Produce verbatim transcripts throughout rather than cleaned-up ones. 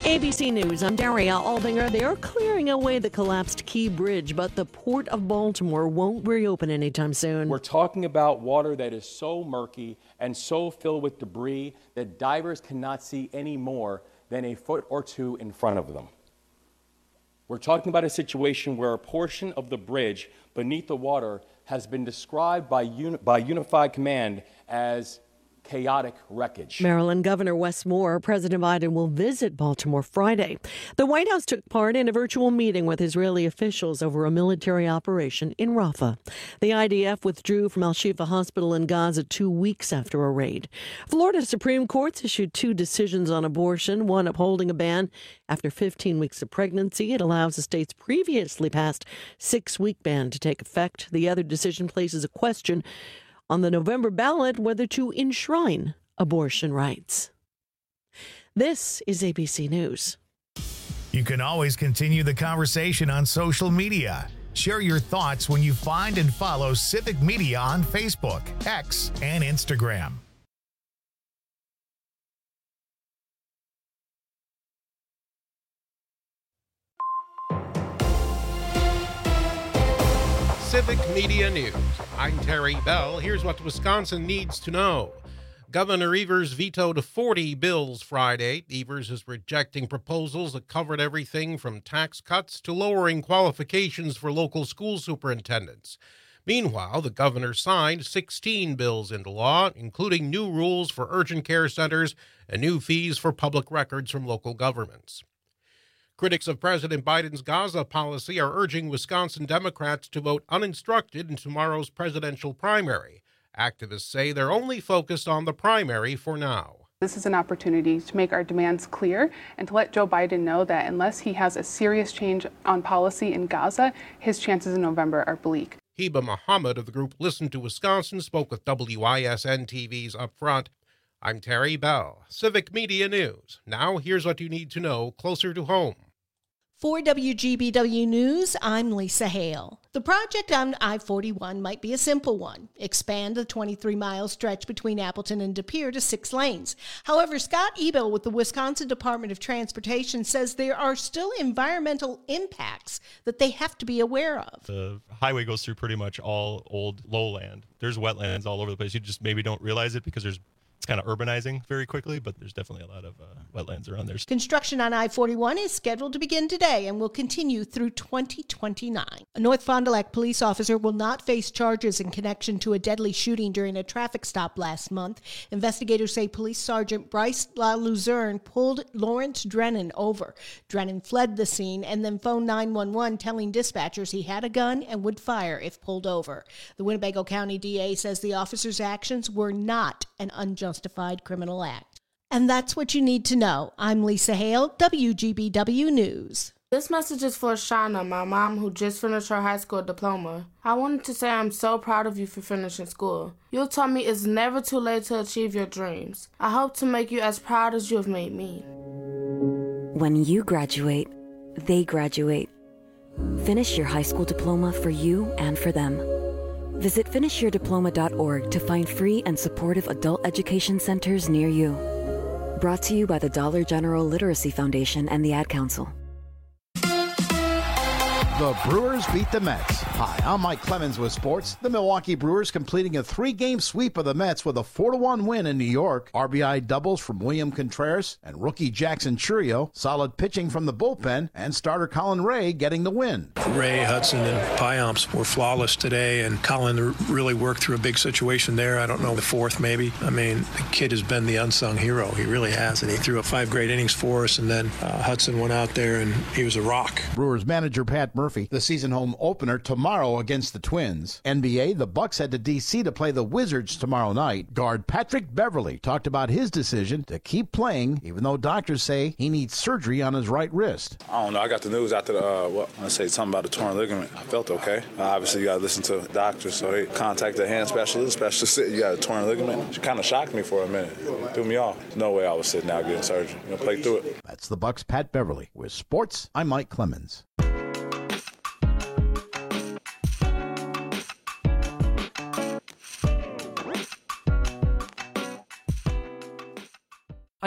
A B C News, I'm Daria Aldinger. They are clearing away the collapsed Key Bridge, but the Port of Baltimore won't reopen anytime soon. We're talking about water that is so murky and so filled with debris that divers cannot see any more than a foot or two in front of them. We're talking about a situation where a portion of the bridge beneath the water has been described by, uni- by Unified Command as chaotic wreckage. Maryland Governor Wes Moore, President Biden will visit Baltimore Friday. The White House took part in a virtual meeting with Israeli officials over a military operation in Rafah. The I D F withdrew from Al-Shifa Hospital in Gaza two weeks after a raid. Florida Supreme Court's issued two decisions on abortion, one upholding a ban after fifteen weeks of pregnancy. It allows the state's previously passed six-week ban to take effect. The other decision places a question on the November ballot whether to enshrine abortion rights. This is A B C News. You can always continue the conversation on social media. Share your thoughts when you find and follow Civic Media on Facebook, X, and Instagram. Civic Media News. I'm Terry Bell. Here's what Wisconsin needs to know. Governor Evers vetoed forty bills Friday. Evers is rejecting proposals that covered everything from tax cuts to lowering qualifications for local school superintendents. Meanwhile, the governor signed sixteen bills into law, including new rules for urgent care centers and new fees for public records from local governments. Critics of President Biden's Gaza policy are urging Wisconsin Democrats to vote uninstructed in tomorrow's presidential primary. Activists say they're only focused on the primary for now. This is an opportunity to make our demands clear and to let Joe Biden know that unless he has a serious change on policy in Gaza, his chances in November are bleak. Heba Muhammad of the group Listen to Wisconsin spoke with W I S N T V's Upfront. I'm Terry Bell, Civic Media News. Now here's what you need to know closer to home. For W G B W News, I'm Lisa Hale. The project on I forty-one might be a simple one. Expand the twenty-three mile stretch between Appleton and De Pere to six lanes. However, Scott Ebel with the Wisconsin Department of Transportation says there are still environmental impacts that they have to be aware of. The highway goes through pretty much all old lowland. There's wetlands all over the place. You just maybe don't realize it because there's It's kind of urbanizing very quickly, but there's definitely a lot of uh, wetlands around there. Construction on I forty-one is scheduled to begin today and will continue through twenty twenty-nine. A North Fond du Lac police officer will not face charges in connection to a deadly shooting during a traffic stop last month. Investigators say Police Sergeant Bryce LaLuzerne pulled Lawrence Drennan over. Drennan fled the scene and then phoned nine one one, telling dispatchers he had a gun and would fire if pulled over. The Winnebago County D A says the officer's actions were not an unjustified justified criminal act. And that's what you need to know. I'm Lisa Hale, W G B W News. This message is for Shauna, my mom, who just finished her high school diploma. I wanted to say I'm so proud of you for finishing school. You taught me it's never too late to achieve your dreams. I hope to make you as proud as you have made me. When you graduate, they graduate. Finish your high school diploma for you and for them. Visit finish your diploma dot org to find free and supportive adult education centers near you. Brought to you by the Dollar General Literacy Foundation and the Ad Council. The Brewers beat the Mets. Hi, I'm Mike Clemens with sports. The Milwaukee Brewers completing a three-game sweep of the Mets with a four to one win in New York. R B I doubles from William Contreras and rookie Jackson Chourio. Solid pitching from the bullpen and starter Colin Ray getting the win. Ray, Hudson, and Payamps were flawless today, and Colin really worked through a big situation there. I don't know, the fourth maybe. I mean, the kid has been the unsung hero. He really has, and he threw up five great innings for us, and then uh, Hudson went out there, and he was a rock. Brewers manager Pat Murphy. The season home opener tomorrow against the Twins. N B A, the Bucks head to D C to play the Wizards tomorrow night. Guard Patrick Beverley talked about his decision to keep playing, even though doctors say he needs surgery on his right wrist. I don't know. I got the news after the, uh, what, I say something about the torn ligament. I felt okay. Uh, obviously, you got to listen to doctors, so they contacted a hand specialist. Specialist said you got a torn ligament. It kind of shocked me for a minute. It threw me off. No way I was sitting out getting surgery. You know, play through it. That's the Bucks' Pat Beverley. With sports, I'm Mike Clemens.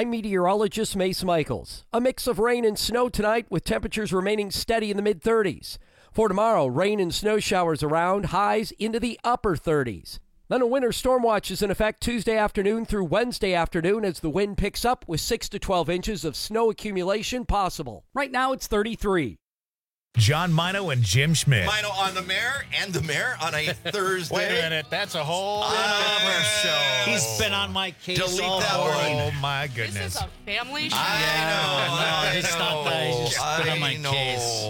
I'm meteorologist Mace Michaels. A mix of rain and snow tonight with temperatures remaining steady in the mid thirties. For tomorrow, rain and snow showers around, highs into the upper thirties. Then a winter storm watch is in effect Tuesday afternoon through Wednesday afternoon as the wind picks up with six to twelve inches of snow accumulation possible. Right now it's thirty-three. John Mino and Jim Schmidt. Mino on the mayor and the mayor on a Thursday. Wait a minute, that's a whole other show. He's been on my case Delete all that morning. Oh my goodness. This is a family show. I Yeah, know. no, I just know. stop that. He's just I been on my know.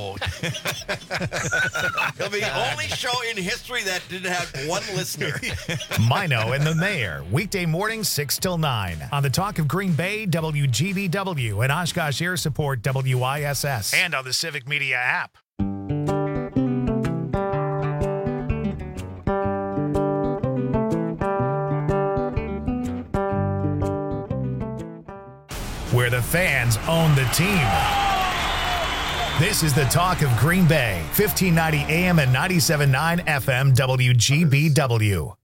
case. It'll be the only show in history that didn't have one listener. Mino and the Mayor, weekday mornings six till nine on the Talk of Green Bay, W G B W, and Oshkosh Air Support, W I S S, and on the Civic Media app. Where the fans own the team. This is the Talk of Green Bay, fifteen ninety A M and ninety-seven point nine F M W G B W.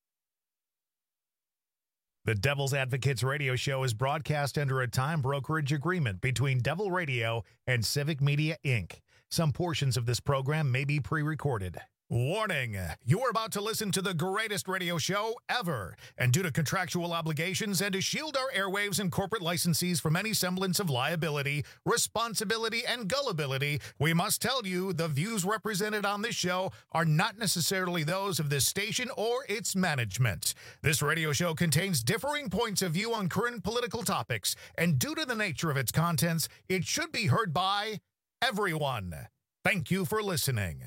The Devil's Advocates radio show is broadcast under a time brokerage agreement between Devil Radio and Civic Media, Incorporated. Some portions of this program may be pre-recorded. Warning, you're about to listen to the greatest radio show ever. And due to contractual obligations and to shield our airwaves and corporate licensees from any semblance of liability, responsibility, and gullibility, we must tell you the views represented on this show are not necessarily those of this station or its management. This radio show contains differing points of view on current political topics, and due to the nature of its contents, it should be heard by everyone. Thank you for listening.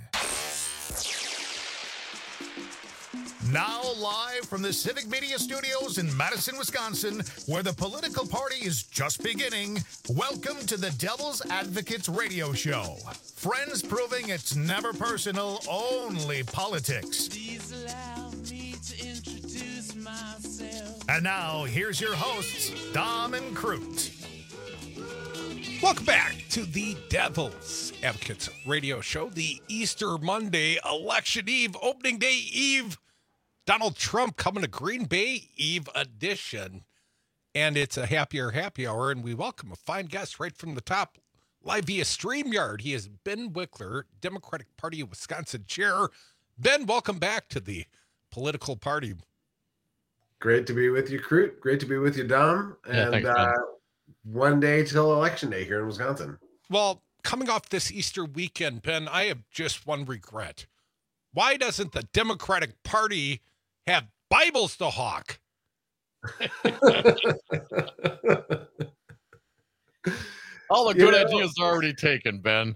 Now live from the Civic Media Studios in Madison, Wisconsin, where the political party is just beginning, welcome to the Devil's Advocates radio show. Friends proving it's never personal, only politics. Please allow me to introduce myself. And now, here's your hosts, Dom and Crute. Welcome back to the Devil's Advocates radio show, the Easter Monday, Election Eve, Opening Day Eve. Donald Trump coming to Green Bay Eve edition. And it's a happier happy hour, and we welcome a fine guest right from the top, live via StreamYard. He is Ben Wickler, Democratic Party of Wisconsin chair. Ben, welcome back to the political party. Great to be with you, Crute. Great to be with you, Dom. And Yeah, thanks, uh, one day till Election Day here in Wisconsin. Well, coming off this Easter weekend, Ben, I have just one regret. Why doesn't the Democratic Party have Bibles to hawk? All the You good know, ideas are already taken, Ben.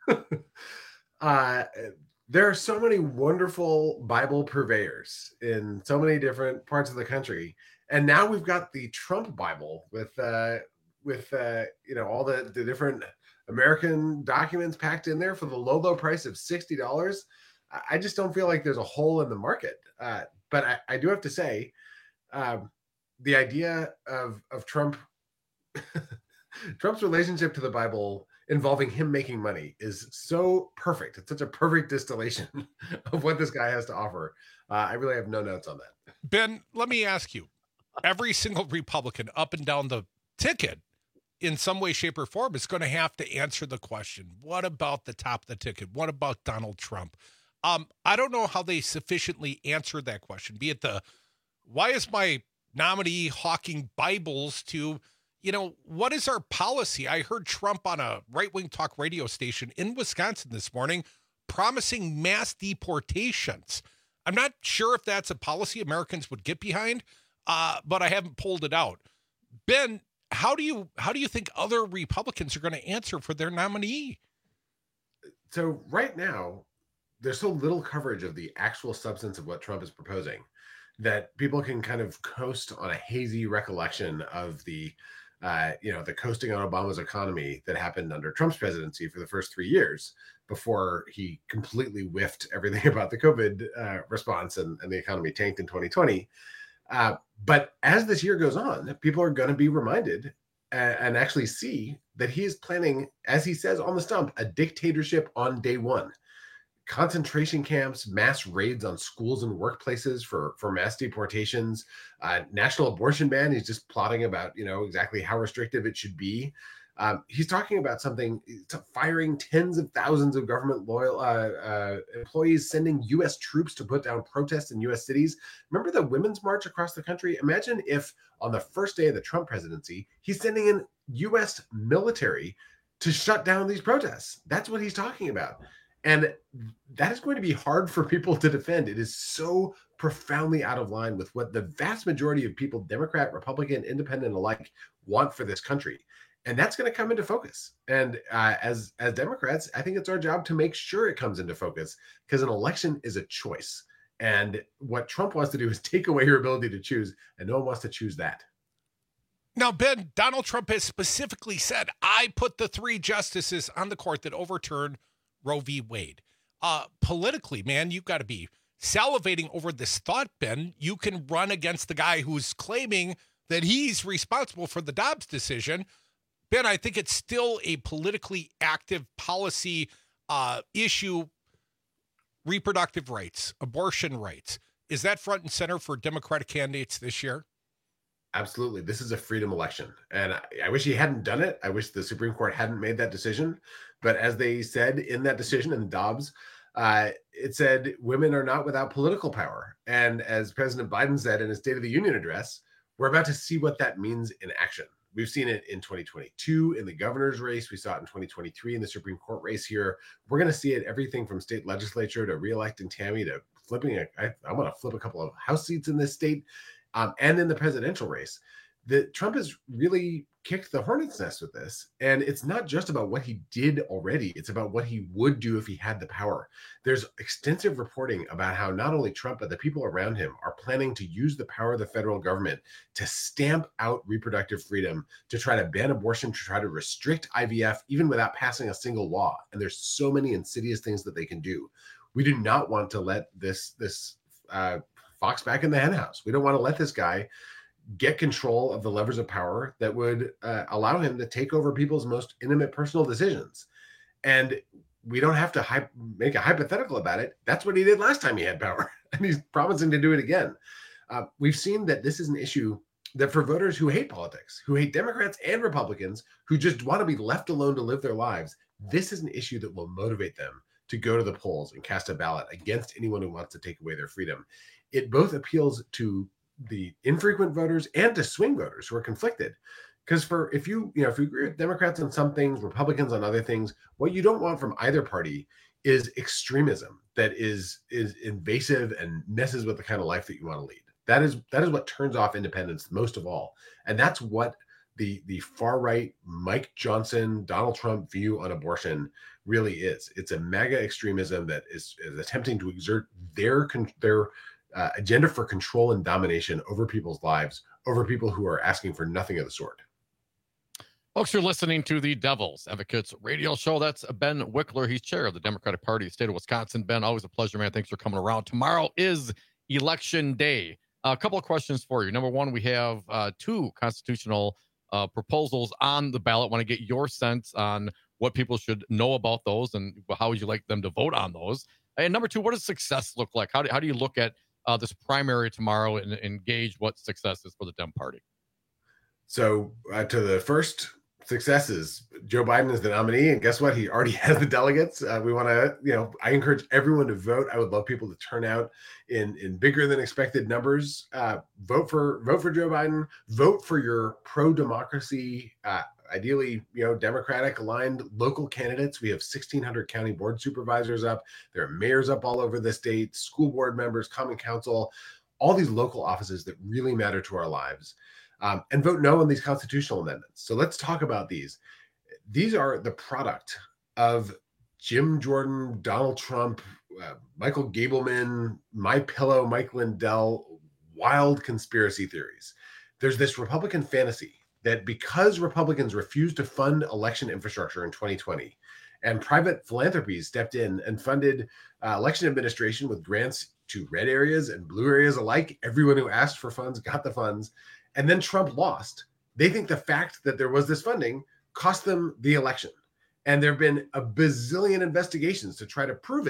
uh, there are so many wonderful Bible purveyors in so many different parts of the country. And now we've got the Trump Bible with, uh, with uh, you know, all the, the different American documents packed in there for the low, low price of sixty dollars. I just don't feel like there's a hole in the market. Uh, but I, I do have to say, um, the idea of of Trump, Trump's relationship to the Bible involving him making money is so perfect. It's such a perfect distillation of what this guy has to offer. Uh, I really have no notes on that. Ben, let me ask you, every single Republican up and down the ticket in some way, shape, or form is going to have to answer the question, what about the top of the ticket? What about Donald Trump? Um, I don't know how they sufficiently answer that question, be it the, why is my nominee hawking Bibles to, you know, what is our policy? I heard Trump on a right-wing talk radio station in Wisconsin this morning promising mass deportations. I'm not sure if that's a policy Americans would get behind, uh, but I haven't pulled it out. Ben, how do you how do you think other Republicans are going to answer for their nominee? So right now, there's so little coverage of the actual substance of what Trump is proposing that people can kind of coast on a hazy recollection of the, uh, you know, the coasting on Obama's economy that happened under Trump's presidency for the first three years before he completely whiffed everything about the COVID uh, response and, and the economy tanked in twenty twenty. Uh, but as this year goes on, people are going to be reminded uh, and actually see that he is planning, as he says on the stump, a dictatorship on day one. concentration camps, mass raids on schools and workplaces for, for mass deportations, uh, national abortion ban. He's just plotting about, you know, exactly how restrictive it should be. Um, he's talking about something, firing tens of thousands of government loyal uh, uh, employees, sending U S troops to put down protests in U S cities. Remember the Women's March across the country? Imagine if on the first day of the Trump presidency, he's sending in U S military to shut down these protests. That's what he's talking about. And that is going to be hard for people to defend. It is so profoundly out of line with what the vast majority of people, Democrat, Republican, Independent alike, want for this country. And that's going to come into focus. And uh, as as Democrats, I think it's our job to make sure it comes into focus, because an election is a choice. And what Trump wants to do is take away your ability to choose, and no one wants to choose that. Now, Ben, Donald Trump has specifically said, I put the three justices on the court that overturned Roe v. Wade. Uh, politically, man, you've got to be salivating over this thought, Ben. You can run against the guy who's claiming that he's responsible for the Dobbs decision. Ben, I think it's still a politically active policy uh, issue. Reproductive rights, abortion rights. Is that front and center for Democratic candidates this year? Absolutely. This is a freedom election. And I, I wish he hadn't done it. I wish the Supreme Court hadn't made that decision. But as they said in that decision in Dobbs, uh, it said women are not without political power. And as President Biden said in his State of the Union address, we're about to see what that means in action. We've seen it in twenty twenty-two in the governor's race. We saw it in twenty twenty-three in the Supreme Court race here. We're going to see it everything from state legislature to reelecting Tammy to flipping a, I, I want to flip a couple of House seats in this state. Um, and in the presidential race, that Trump has really kicked the hornet's nest with this. And it's not just about what he did already. It's about what he would do if he had the power. There's extensive reporting about how not only Trump, but the people around him are planning to use the power of the federal government to stamp out reproductive freedom, to try to ban abortion, to try to restrict I V F, even without passing a single law. And there's so many insidious things that they can do. We do not want to let this, this, uh, fox back in the henhouse. We don't want to let this guy get control of the levers of power that would uh, allow him to take over people's most intimate personal decisions. And we don't have to hy- make a hypothetical about it. That's what he did last time he had power. And he's promising to do it again. Uh, we've seen that this is an issue that for voters who hate politics, who hate Democrats and Republicans, who just want to be left alone to live their lives, this is an issue that will motivate them to go to the polls and cast a ballot against anyone who wants to take away their freedom. It both appeals to the infrequent voters and to swing voters who are conflicted. Because for if you, you know, if you agree with Democrats on some things, Republicans on other things, what you don't want from either party is extremism that is is invasive and messes with the kind of life that you want to lead. That is that is what turns off independence most of all. And that's what the the far right Mike Johnson, Donald Trump view on abortion really is. It's a mega extremism that is, is attempting to exert their their Uh, agenda for control and domination over people's lives, over people who are asking for nothing of the sort. Folks, you're listening to the Devil's Advocates radio show. That's Ben Wickler. He's chair of the Democratic Party of the state of Wisconsin. Ben, always a pleasure, man. Thanks for coming around. Tomorrow is Election Day. Uh, a couple of questions for you. Number one, we have uh, two constitutional uh, proposals on the ballot. Want to get your sense on what people should know about those and how would you like them to vote on those? And number two, what does success look like? How do, how do you look at Uh, this primary tomorrow and, and gauge what success is for the Dem Party? So uh, to the first successes, Joe Biden is the nominee, and guess what? He already has the delegates. Uh, we want to, you know, I encourage everyone to vote. I would love people to turn out in in bigger than expected numbers. Uh, vote for vote for Joe Biden. Vote for your pro-democracy, uh, ideally, you know, Democratic aligned local candidates. We have sixteen hundred county board supervisors up. There are mayors up all over the state, school board members, common council, all these local offices that really matter to our lives. Um, and vote no on these constitutional amendments. So let's talk about these. These are the product of Jim Jordan, Donald Trump, uh, Michael Gableman, My Pillow, Mike Lindell, wild conspiracy theories. There's this Republican fantasy that because Republicans refused to fund election infrastructure in twenty twenty, and private philanthropies stepped in and funded uh, election administration with grants to red areas and blue areas alike, everyone who asked for funds got the funds, and then Trump lost. They think the fact that there was this funding cost them the election. And there have been a bazillion investigations to try to prove it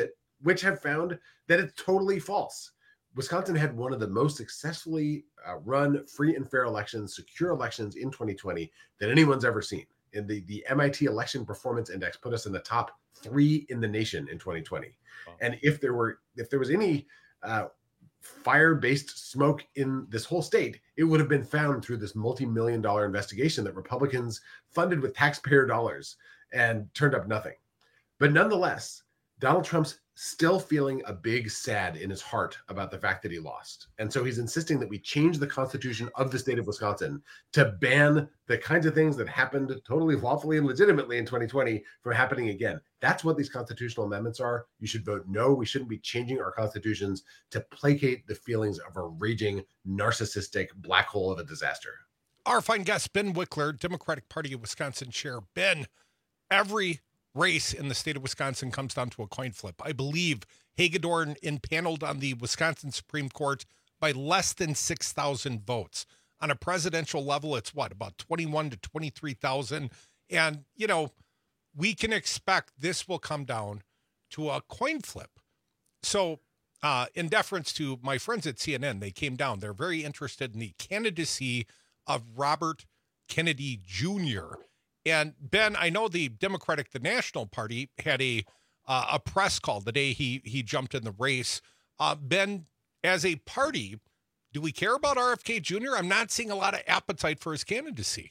which have found that it's totally false. Wisconsin had one of the most successfully uh, run free and fair elections, secure elections in twenty twenty that anyone's ever seen. And the, the M I T Election Performance Index put us in the top three in the nation in twenty twenty. Wow. And if there were if there was any uh, fire-based smoke in this whole state, it would have been found through this multi-million dollar investigation that Republicans funded with taxpayer dollars and turned up nothing. But nonetheless, Donald Trump's still feeling a big sad in his heart about the fact that he lost. And so he's insisting that we change the constitution of the state of Wisconsin to ban the kinds of things that happened totally lawfully and legitimately in twenty twenty from happening again. That's what these constitutional amendments are. You should vote no. We shouldn't be changing our constitutions to placate the feelings of a raging, narcissistic black hole of a disaster. Our fine guest, Ben Wickler, Democratic Party of Wisconsin chair. Ben, every race in the state of Wisconsin comes down to a coin flip. I believe Hagedorn impaneled on the Wisconsin Supreme Court by less than six thousand votes. On a presidential level, it's what, about twenty-one to twenty-three thousand? And, you know, we can expect this will come down to a coin flip. So uh, in deference to my friends at C N N, they came down. They're very interested in the candidacy of Robert Kennedy Junior And Ben, I know the Democratic, the National Party, had a uh, a press call the day he he jumped in the race. Uh, Ben, as a party, do we care about R F K Junior? I'm not seeing a lot of appetite for his candidacy.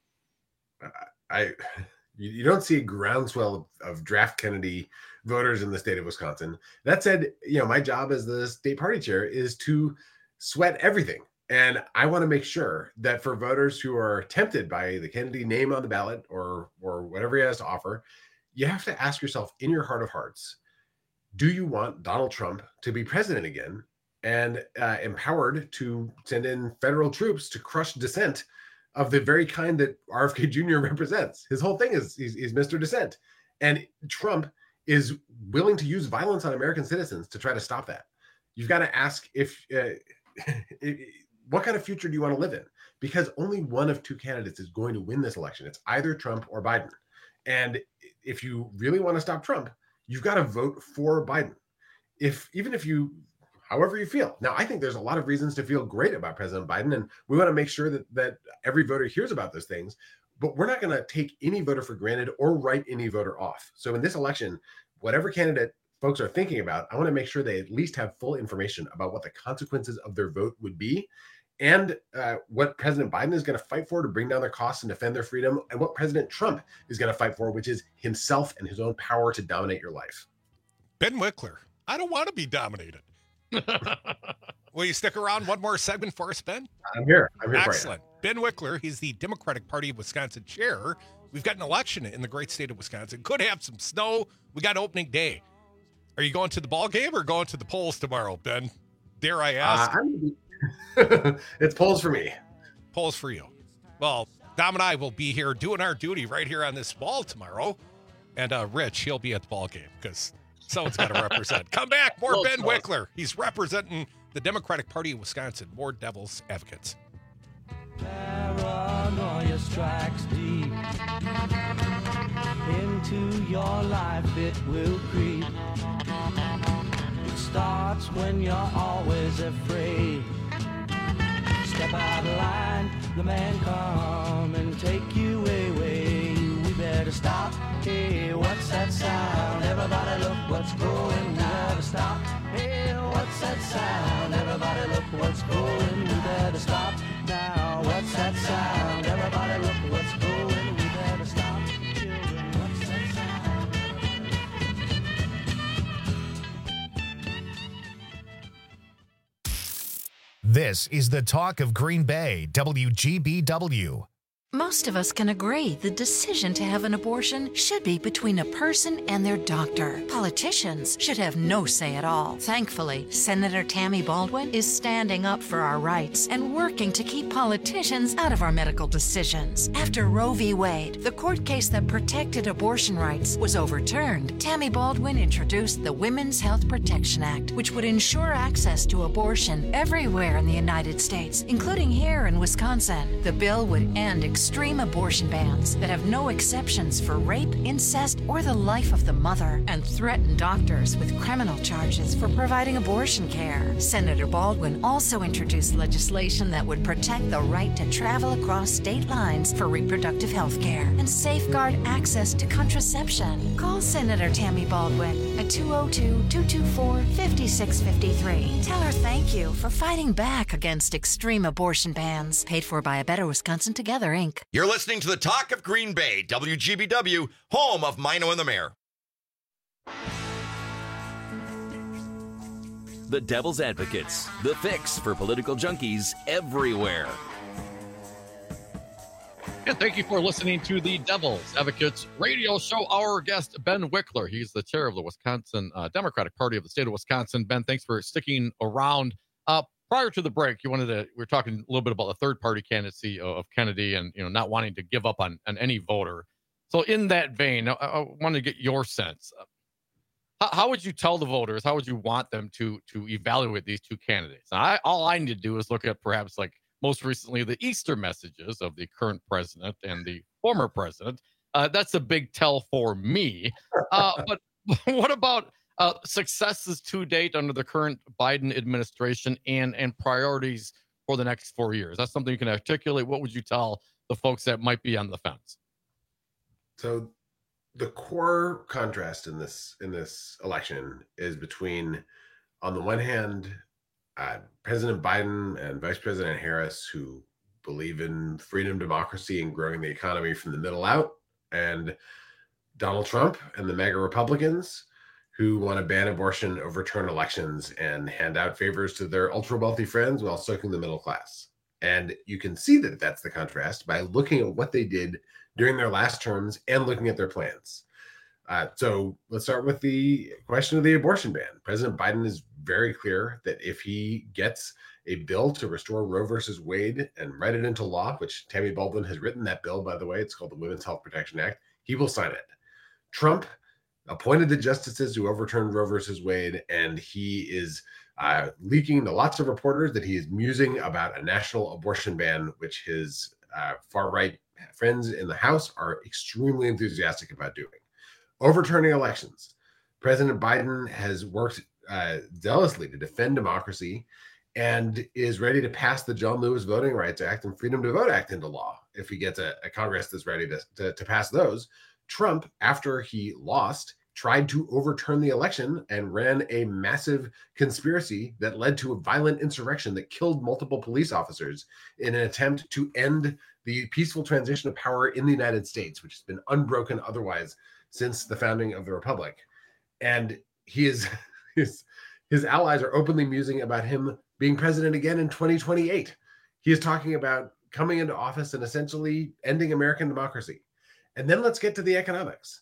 I, you don't see a groundswell of, of draft Kennedy voters in the state of Wisconsin. That said, you know, my job as the state party chair is to sweat everything. And I want to make sure that for voters who are tempted by the Kennedy name on the ballot or or whatever he has to offer, you have to ask yourself in your heart of hearts, do you want Donald Trump to be president again and uh, empowered to send in federal troops to crush dissent of the very kind that R F K Junior represents? His whole thing is he's, he's Mister Dissent. And Trump is willing to use violence on American citizens to try to stop that. You've got to ask if... Uh, if what kind of future do you want to live in? Because only one of two candidates is going to win this election. It's either Trump or Biden. And if you really want to stop Trump, you've got to vote for Biden. If even if you, however you feel. Now, I think there's a lot of reasons to feel great about President Biden, and we want to make sure that, that every voter hears about those things, but we're not going to take any voter for granted or write any voter off. So in this election, whatever candidate folks are thinking about, I want to make sure they at least have full information about what the consequences of their vote would be, and uh, what President Biden is going to fight for to bring down their costs and defend their freedom, and what President Trump is going to fight for, which is himself and his own power to dominate your life. Ben Wickler, I don't want to be dominated. Will you stick around one more segment for us, Ben? I'm here. I'm here Excellent. Ben Wickler, he's the Democratic Party of Wisconsin chair. We've got an election in the great state of Wisconsin. Could have some snow. We got opening day. Are you going to the ball game or going to the polls tomorrow, Ben? Dare I ask? Uh, I'm it's polls for me. Polls for you. Well, Dom and I will be here doing our duty right here on this ball tomorrow. And uh, Rich, he'll be at the ball game because someone's got to represent. Come back, more Ben Wickler. He's representing the Democratic Party of Wisconsin. More Devil's Advocates. Paranoia strikes deep into your life, it will creep. It starts when you're always afraid. Step out of line, the man come and take you away. We better stop. Hey, what's that sound? Everybody look what's going. We better stop. Hey, what's that sound? Everybody look what's going. We better stop now. What's that sound? Everybody look what's going. We better stop. Children, what's that sound? This is the talk of Green Bay, W G B W. Most of us can agree the decision to have an abortion should be between a person and their doctor. Politicians should have no say at all. Thankfully, Senator Tammy Baldwin is standing up for our rights and working to keep politicians out of our medical decisions. After Roe v. Wade, the court case that protected abortion rights, was overturned, Tammy Baldwin introduced the Women's Health Protection Act, which would ensure access to abortion everywhere in the United States, including here in Wisconsin. The bill would end extreme abortion bans that have no exceptions for rape, incest, or the life of the mother, and threaten doctors with criminal charges for providing abortion care. Senator Baldwin also introduced legislation that would protect the right to travel across state lines for reproductive health care and safeguard access to contraception. Call Senator Tammy Baldwin at two oh two, two two four, five six five three. Tell her thank you for fighting back against extreme abortion bans. Paid for by A Better Wisconsin Together, Incorporated. You're listening to the Talk of Green Bay, W G B W, home of Mino and the Mayor. The Devil's Advocates, the fix for political junkies everywhere. And thank you for listening to the Devil's Advocates radio show. Our guest, Ben Wickler. He's the chair of the Wisconsin uh, Democratic Party of the state of Wisconsin. Ben, thanks for sticking around. Uh, prior to the break, you wanted to, we were talking a little bit about the third party candidacy of Kennedy and, you know, not wanting to give up on, on any voter. So in that vein, I, I want to get your sense. How, how would you tell the voters, how would you want them to, to evaluate these two candidates? Now, I, all I need to do is look at perhaps like most recently the Easter messages of the current president and the former president. Uh, that's a big tell for me. Uh, but what about uh, successes to date under the current Biden administration and, and priorities for the next four years? That's something you can articulate. What would you tell the folks that might be on the fence? So the core contrast in this in this election is between, on the one hand, Uh, President Biden and Vice President Harris, who believe in freedom, democracy, and growing the economy from the middle out, and Donald Trump and the MAGA Republicans, who want to ban abortion, overturn elections, and hand out favors to their ultra-wealthy friends while soaking the middle class. And you can see that that's the contrast by looking at what they did during their last terms and looking at their plans. Uh, so let's start with the question of the abortion ban. President Biden is very clear that if he gets a bill to restore Roe versus Wade and write it into law, which Tammy Baldwin has written that bill, by the way, it's called the Women's Health Protection Act, he will sign it. Trump appointed the justices who overturned Roe versus Wade, and he is uh, leaking to lots of reporters that he is musing about a national abortion ban, which his uh, far-right friends in the House are extremely enthusiastic about doing. Overturning elections. President Biden has worked uh, zealously to defend democracy and is ready to pass the John Lewis Voting Rights Act and Freedom to Vote Act into law if he gets a, a Congress that's ready to, to, to pass those. Trump, after he lost, tried to overturn the election and ran a massive conspiracy that led to a violent insurrection that killed multiple police officers in an attempt to end the peaceful transition of power in the United States, which has been unbroken otherwise since the founding of the republic. And he is his his allies are openly musing about him being president again in twenty twenty-eight. He is talking about coming into office and essentially ending American democracy. And then let's get to the economics.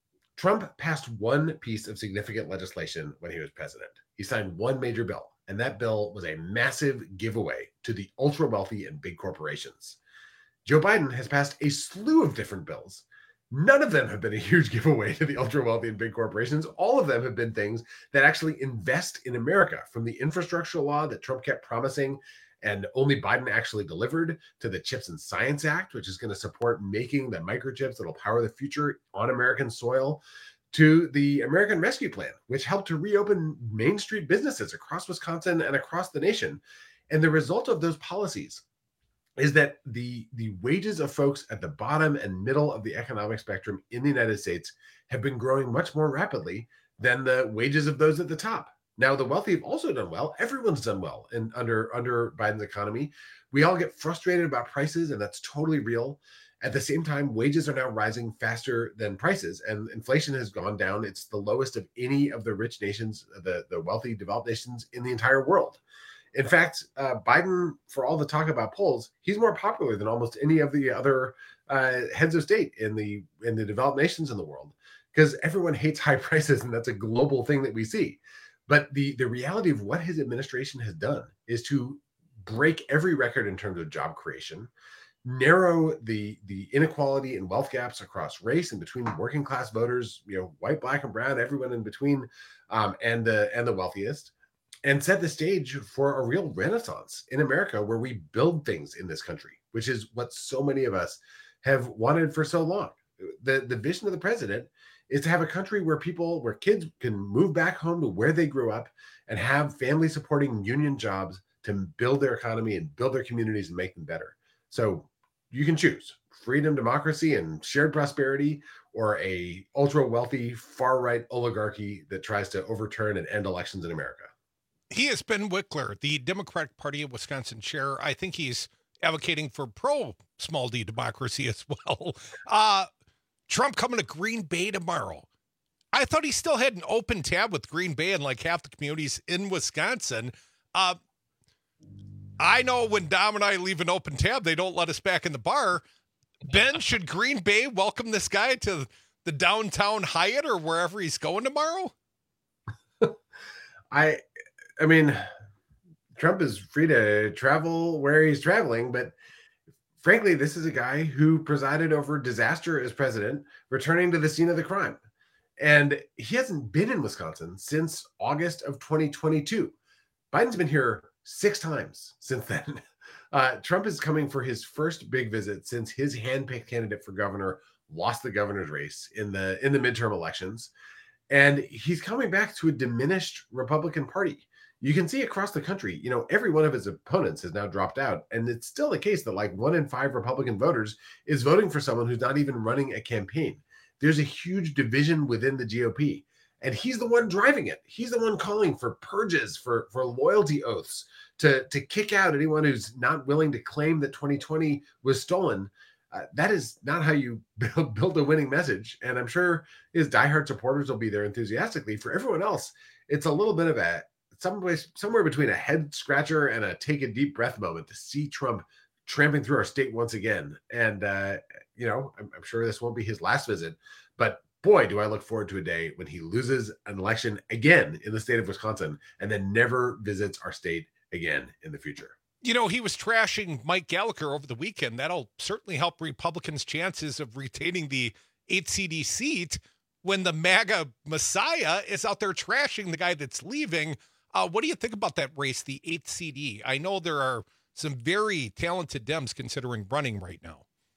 Trump passed one piece of significant legislation when he was president. He signed one major bill, and that bill was a massive giveaway to the ultra wealthy and big corporations. Joe Biden has passed a slew of different bills. None of them have been a huge giveaway to the ultra wealthy and big corporations. All of them have been things that actually invest in America, from the infrastructure law that Trump kept promising and only Biden actually delivered, to the Chips and Science Act, which is going to support making the microchips that will power the future on American soil, to the American Rescue Plan, which helped to reopen Main Street businesses across Wisconsin and across the nation. And the result of those policies is that the, the wages of folks at the bottom and middle of the economic spectrum in the United States have been growing much more rapidly than the wages of those at the top. Now, the wealthy have also done well. Everyone's done well in, under, under Biden's economy. We all get frustrated about prices, and that's totally real. At the same time, wages are now rising faster than prices, and inflation has gone down. It's the lowest of any of the rich nations, the, the wealthy developed nations in the entire world. In fact, uh, Biden, for all the talk about polls, he's more popular than almost any of the other uh, heads of state in the in the developed nations in the world, because everyone hates high prices, and that's a global thing that we see. But the, the reality of what his administration has done is to break every record in terms of job creation, narrow the, the inequality and wealth gaps across race and between working class voters, you know, white, black, and brown, everyone in between, um, and the and the wealthiest. and set the stage for a real renaissance in America where we build things in this country, which is what so many of us have wanted for so long. The, the vision of the president is to have a country where people, where kids can move back home to where they grew up and have family supporting union jobs to build their economy and build their communities and make them better. So you can choose freedom, democracy, and shared prosperity, or a ultra wealthy far right oligarchy that tries to overturn and end elections in America. He is Ben Wickler, the Democratic Party of Wisconsin chair. I think he's advocating for pro small d democracy as well. Uh, Trump coming to Green Bay tomorrow. I thought he still had an open tab with Green Bay and like half the communities in Wisconsin. Uh, I know when Dom and I leave an open tab, they don't let us back in the bar. Ben, should Green Bay welcome this guy to the downtown Hyatt or wherever he's going tomorrow? I, I mean, Trump is free to travel where he's traveling, but frankly, this is a guy who presided over disaster as president, returning to the scene of the crime. And he hasn't been in Wisconsin since August of twenty twenty-two. Biden's been here six times since then. Uh, Trump is coming for his first big visit since his handpicked candidate for governor lost the governor's race in the in the midterm elections. And he's coming back to a diminished Republican Party. You can see across the country, you know, every one of his opponents has now dropped out. And it's still the case that like one in five Republican voters is voting for someone who's not even running a campaign. There's a huge division within the G O P. And he's the one driving it. He's the one calling for purges, for, for loyalty oaths, to, to kick out anyone who's not willing to claim that twenty twenty was stolen. Uh, that is not how you build, build a winning message. And I'm sure his diehard supporters will be there enthusiastically. For everyone else, it's a little bit of a somewhere, somewhere between a head scratcher and a take a deep breath moment to see Trump tramping through our state once again. And, uh, you know, I'm, I'm sure this won't be his last visit, but boy, do I look forward to a day when he loses an election again in the state of Wisconsin and then never visits our state again in the future. You know, he was trashing Mike Gallagher over the weekend. That'll certainly help Republicans' chances of retaining the eight C D seat when the MAGA Messiah is out there trashing the guy that's leaving. Uh, what do you think about that race, the eighth C D? I know there are some very talented Dems considering running right now.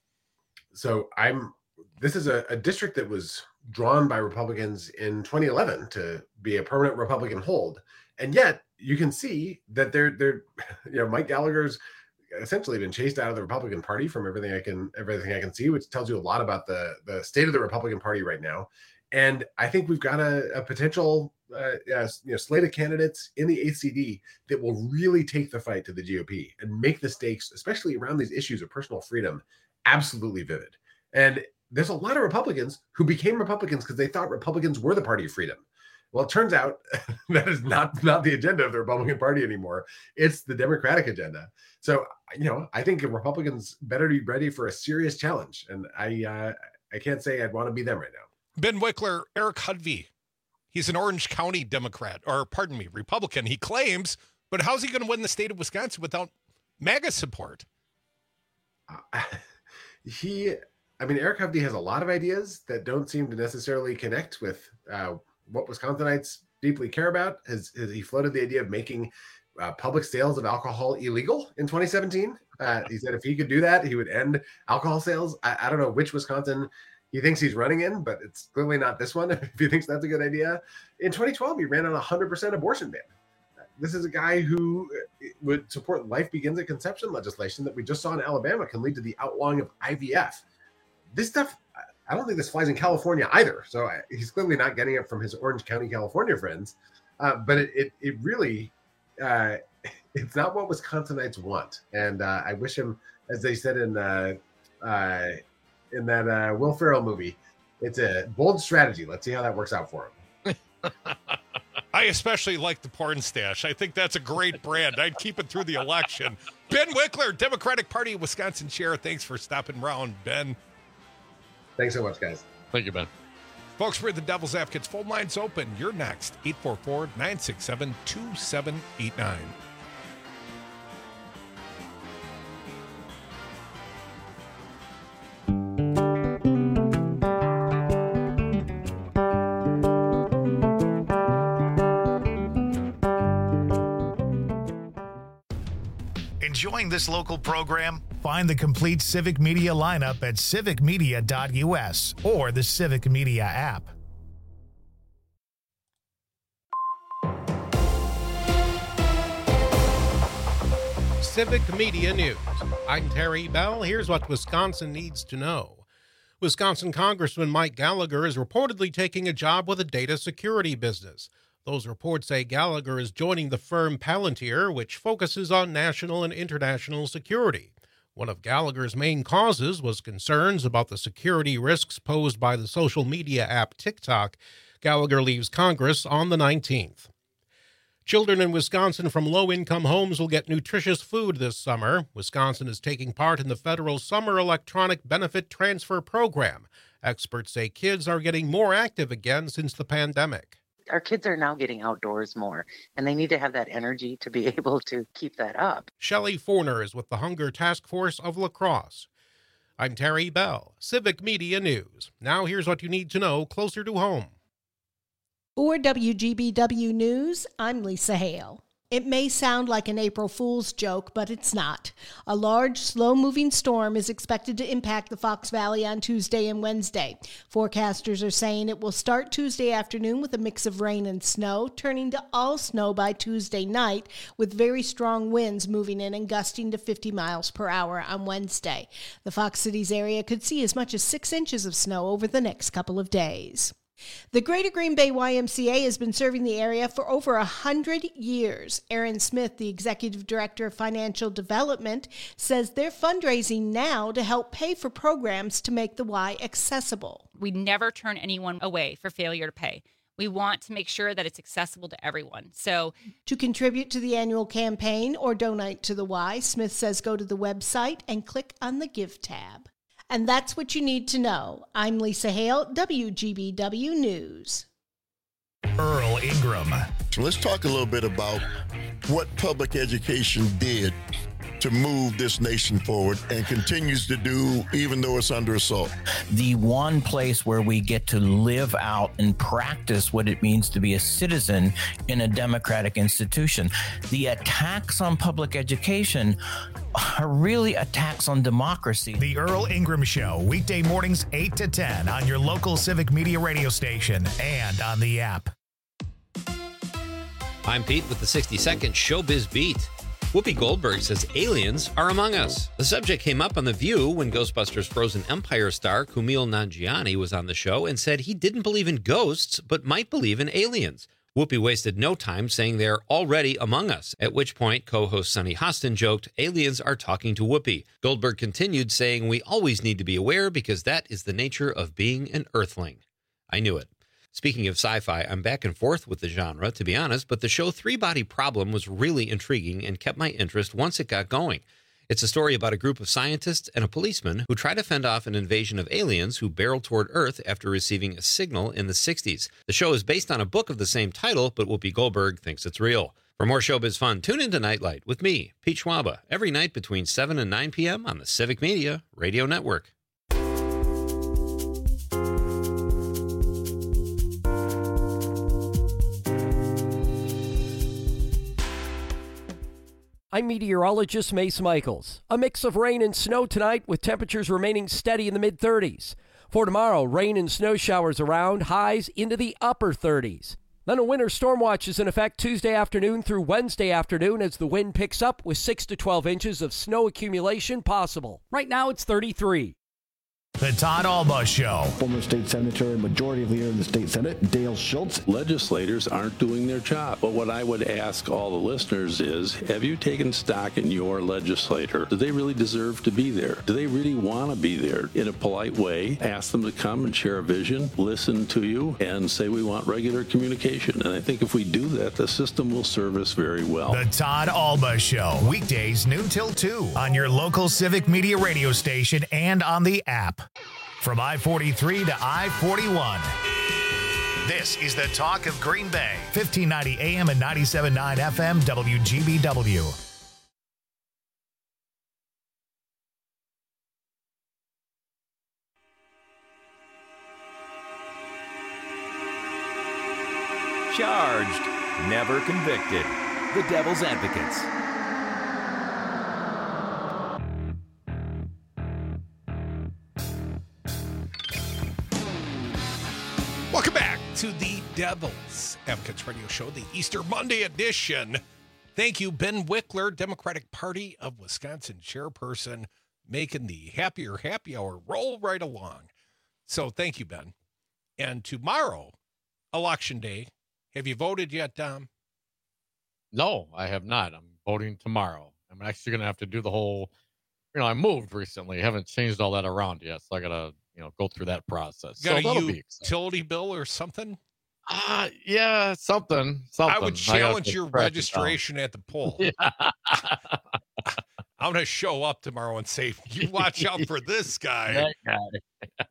So I'm, this is a, a district that was drawn by Republicans in twenty eleven to be a permanent Republican hold. And yet you can see that they're, they're, you know, Mike Gallagher's essentially been chased out of the Republican Party from everything I can, everything I can see, which tells you a lot about the, the state of the Republican Party right now. And I think we've got a, a potential uh, uh, you know, slate of candidates in the eighth C D that will really take the fight to the G O P and make the stakes, especially around these issues of personal freedom, absolutely vivid. And there's a lot of Republicans who became Republicans because they thought Republicans were the party of freedom. Well, it turns out that is not, not the agenda of the Republican Party anymore. It's the Democratic agenda. So, you know, I think Republicans better be ready for a serious challenge. And I uh, I can't say I'd want to be them right now. Ben Wickler, Eric Hudvey, he's an Orange County Democrat, or pardon me, Republican, he claims, but how's he going to win the state of Wisconsin without MAGA support? Uh, he, I mean, Eric Hudvey has a lot of ideas that don't seem to necessarily connect with uh, what Wisconsinites deeply care about. Has, has he floated the idea of making uh, public sales of alcohol illegal in twenty seventeen? Uh, he said if he could do that, he would end alcohol sales. I, I don't know which Wisconsin he thinks he's running in, but it's clearly not this one if he thinks that's a good idea. In twenty twelve, he ran on a one hundred percent abortion ban. This is a guy who would support life begins at conception legislation that we just saw in Alabama can lead to the outlawing of I V F. This stuff, I don't think this flies in California either. So he's clearly not getting it from his Orange County, California friends. Uh, but it, it, it really, uh, it's not what Wisconsinites want. And uh, I wish him, as they said in uh, uh, in that uh, Will Ferrell movie, it's a bold strategy. Let's see how that works out for him. I especially like the porn stash. I think that's a great brand. I'd keep it through the election. Ben Wickler, Democratic Party of Wisconsin chair. Thanks for stopping around, Ben. Thanks so much, guys. Thank you, Ben. Folks, we're the Devil's Advocates. Phone lines open. You're next. eight four four, nine six seven, two seven eight nine. Enjoying this local program? Find the complete Civic Media lineup at civic media dot u s or the Civic Media app. Civic Media News. I'm Terry Bell. Here's what Wisconsin needs to know. Wisconsin Congressman Mike Gallagher is reportedly taking a job with a data security business. Those reports say Gallagher is joining the firm Palantir, which focuses on national and international security. One of Gallagher's main causes was concerns about the security risks posed by the social media app TikTok. Gallagher leaves Congress on the nineteenth. Children in Wisconsin from low-income homes will get nutritious food this summer. Wisconsin is taking part in the federal Summer Electronic Benefit Transfer Program. Experts say kids are getting more active again since the pandemic. Our kids are now getting outdoors more, and they need to have that energy to be able to keep that up. Shelley Forner is with the Hunger Task Force of La Crosse. I'm Terry Bell, Civic Media News. Now here's what you need to know closer to home. For W G B W News, I'm Lisa Hale. It may sound like an April Fool's joke, but it's not. A large, slow-moving storm is expected to impact the Fox Valley on Tuesday and Wednesday. Forecasters are saying it will start Tuesday afternoon with a mix of rain and snow, turning to all snow by Tuesday night, with very strong winds moving in and gusting to fifty miles per hour on Wednesday. The Fox Cities area could see as much as six inches of snow over the next couple of days. The Greater Green Bay Y M C A has been serving the area for over a hundred years. Erin Smith, the Executive Director of Financial Development, says they're fundraising now to help pay for programs to make the Y accessible. We never turn anyone away for failure to pay. We want to make sure that it's accessible to everyone. So, to contribute to the annual campaign or donate to the Y, Smith says go to the website and click on the Give tab. And that's what you need to know. I'm Lisa Hale, W G B W News. Earl Ingram. Let's talk a little bit about what public education did to move this nation forward and continues to do even though it's under assault. The one place where we get to live out and practice what it means to be a citizen in a democratic institution. The attacks on public education are really attacks on democracy. The Earl Ingram Show, weekday mornings eight to ten on your local Civic Media radio station and on the app. I'm Pete with the sixty second Showbiz Beat. Whoopi Goldberg says aliens are among us. The subject came up on The View when Ghostbusters Frozen Empire star Kumail Nanjiani was on the show and said he didn't believe in ghosts, but might believe in aliens. Whoopi wasted no time saying they're already among us, at which point co-host Sunny Hostin joked, aliens are talking to Whoopi. Goldberg continued saying we always need to be aware because that is the nature of being an earthling. I knew it. Speaking of sci-fi, I'm back and forth with the genre, to be honest, but the show Three Body Problem was really intriguing and kept my interest once it got going. It's a story about a group of scientists and a policeman who try to fend off an invasion of aliens who barrel toward Earth after receiving a signal in the sixties. The show is based on a book of the same title, but Whoopi Goldberg thinks it's real. For more showbiz fun, tune into Nightlight with me, Pete Schwaba, every night between seven and nine p.m. on the Civic Media Radio Network. I'm meteorologist Mace Michaels. A mix of rain and snow tonight with temperatures remaining steady in the mid thirties. For tomorrow, rain and snow showers around, highs into the upper thirties. Then a winter storm watch is in effect Tuesday afternoon through Wednesday afternoon as the wind picks up with six to twelve inches of snow accumulation possible. Right now it's thirty-three. The Todd Alba Show. Former state senator and majority leader in the state senate, Dale Schultz. Legislators aren't doing their job. But what I would ask all the listeners is, have you taken stock in your legislator? Do they really deserve to be there? Do they really want to be there? In a polite way, ask them to come and share a vision, listen to you, and say we want regular communication. And I think if we do that, the system will serve us very well. The Todd Alba Show. Weekdays noon till two on your local Civic Media radio station and on the app. From I forty-three to I forty-one. This is the Talk of Green Bay. fifteen ninety A M and ninety-seven point nine F M W G B W. Charged, never convicted. The Devil's Advocates. Welcome back to the Devil's Advocates Radio Show, the Easter Monday edition. Thank you, Ben Wickler, Democratic Party of Wisconsin chairperson, making the Happier Happy Hour roll right along. So thank you, Ben. And tomorrow, Election Day. Have you voted yet, Dom? No, I have not. I'm voting tomorrow. I'm actually going to have to do the whole, you know, I moved recently. I haven't changed all that around yet. So I got to, you know, go through that process. Got so a that'll be utility bill or something? Uh, yeah, something, something. I would challenge your registration at the poll. Yeah. I'm going to show up tomorrow and say, you watch out for this guy. That guy.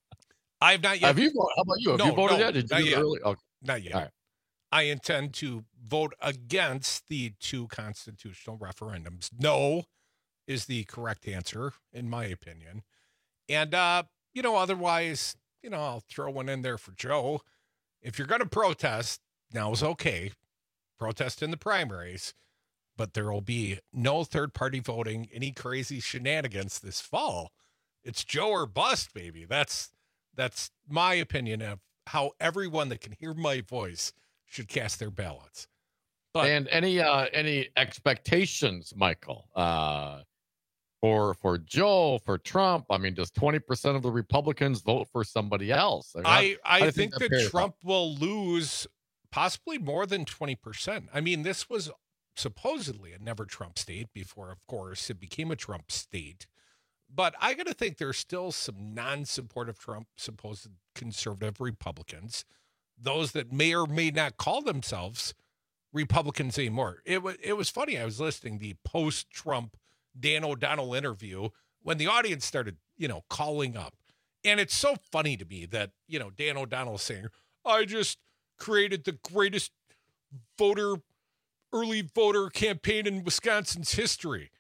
I have not yet. Have you voted? How about you? Have no, you voted no, yet? Did you not do it yet. early? Okay. Not yet. All right. I intend to vote against the two constitutional referendums. No is the correct answer, in my opinion. And, uh, you know, otherwise, you know, I'll throw one in there for Joe. If you're going to protest, now's okay. Protest in the primaries. But there will be no third-party voting, any crazy shenanigans this fall. It's Joe or bust, baby. That's that's my opinion of how everyone that can hear my voice should cast their ballots. But and any uh, any expectations, Michael, uh, for for Joe, for Trump? I mean, does twenty percent of the Republicans vote for somebody else? I mean, I, I, I think that, that Trump will lose possibly more than twenty percent. I mean, this was supposedly a never Trump state before, of course, it became a Trump state. But I got to think there's still some non-supportive Trump, supposed conservative Republicans, those that may or may not call themselves Republicans anymore. It was it was funny. I was listening to the post-Trump Dan O'Donnell interview when the audience started, you know, calling up. And it's so funny to me that, you know, Dan O'Donnell is saying, I just created the greatest voter, early voter campaign in Wisconsin's history.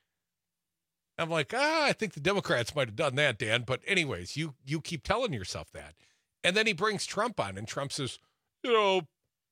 I'm like, ah, I think the Democrats might have done that, Dan. But anyways, you you keep telling yourself that. And then he brings Trump on, and Trump says, you know,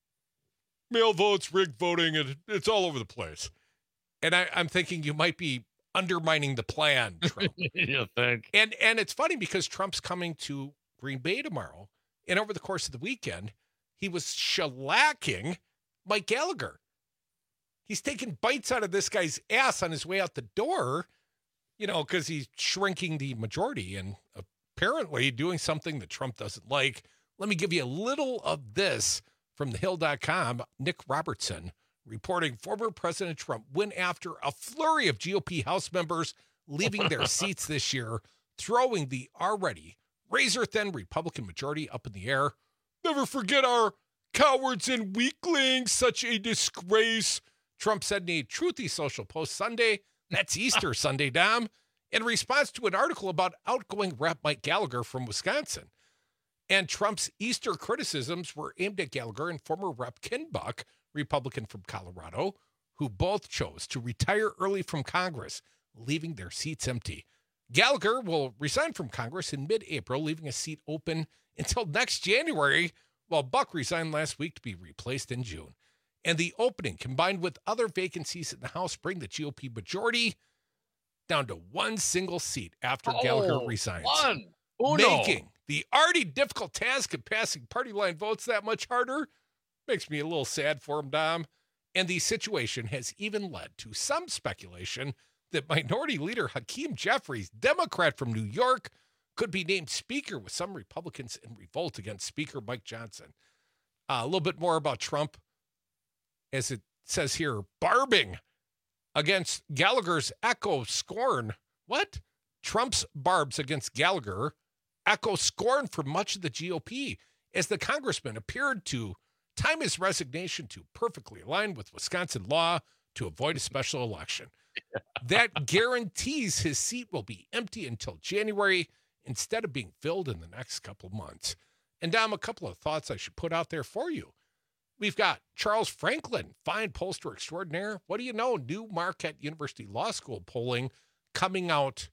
mail votes, rigged voting, and it's all over the place. And I, I'm thinking you might be undermining the plan, Trump. You think? And and it's funny because Trump's coming to Green Bay tomorrow, and over the course of the weekend, he was shellacking Mike Gallagher. He's taking bites out of this guy's ass on his way out the door, you know, because he's shrinking the majority and apparently doing something that Trump doesn't like. Let me give you a little of this from the hill dot com. Nick Robertson reporting former President Trump went after a flurry of G O P House members leaving their seats this year, throwing the already razor-thin Republican majority up in the air. Never forget our cowards and weaklings, such a disgrace, Trump said in a Truthy social post Sunday. That's Easter Sunday, Dom, in response to an article about outgoing Rep Mike Gallagher from Wisconsin. And Trump's Easter criticisms were aimed at Gallagher and former Rep Ken Buck, Republican from Colorado, who both chose to retire early from Congress, leaving their seats empty. Gallagher will resign from Congress in mid-April, leaving a seat open until next January, while Buck resigned last week to be replaced in June. And the opening, combined with other vacancies in the House, bring the G O P majority down to one single seat after Oh, Gallagher resigns. one. Uno. Making the already difficult task of passing party line votes that much harder. Makes me a little sad for him, Dom. And the situation has even led to some speculation that Minority Leader Hakeem Jeffries, Democrat from New York, could be named Speaker, with some Republicans in revolt against Speaker Mike Johnson. Uh, a little bit more about Trump, as it says here, barbing against Gallagher's echo scorn. What? Trump's barbs against Gallagher echo scorn for much of the G O P, as the congressman appeared to time his resignation to perfectly align with Wisconsin law to avoid a special election. That guarantees his seat will be empty until January instead of being filled in the next couple months. And Dom, a couple of thoughts I should put out there for you. We've got Charles Franklin, fine pollster extraordinaire. What do you know? New Marquette University Law School polling coming out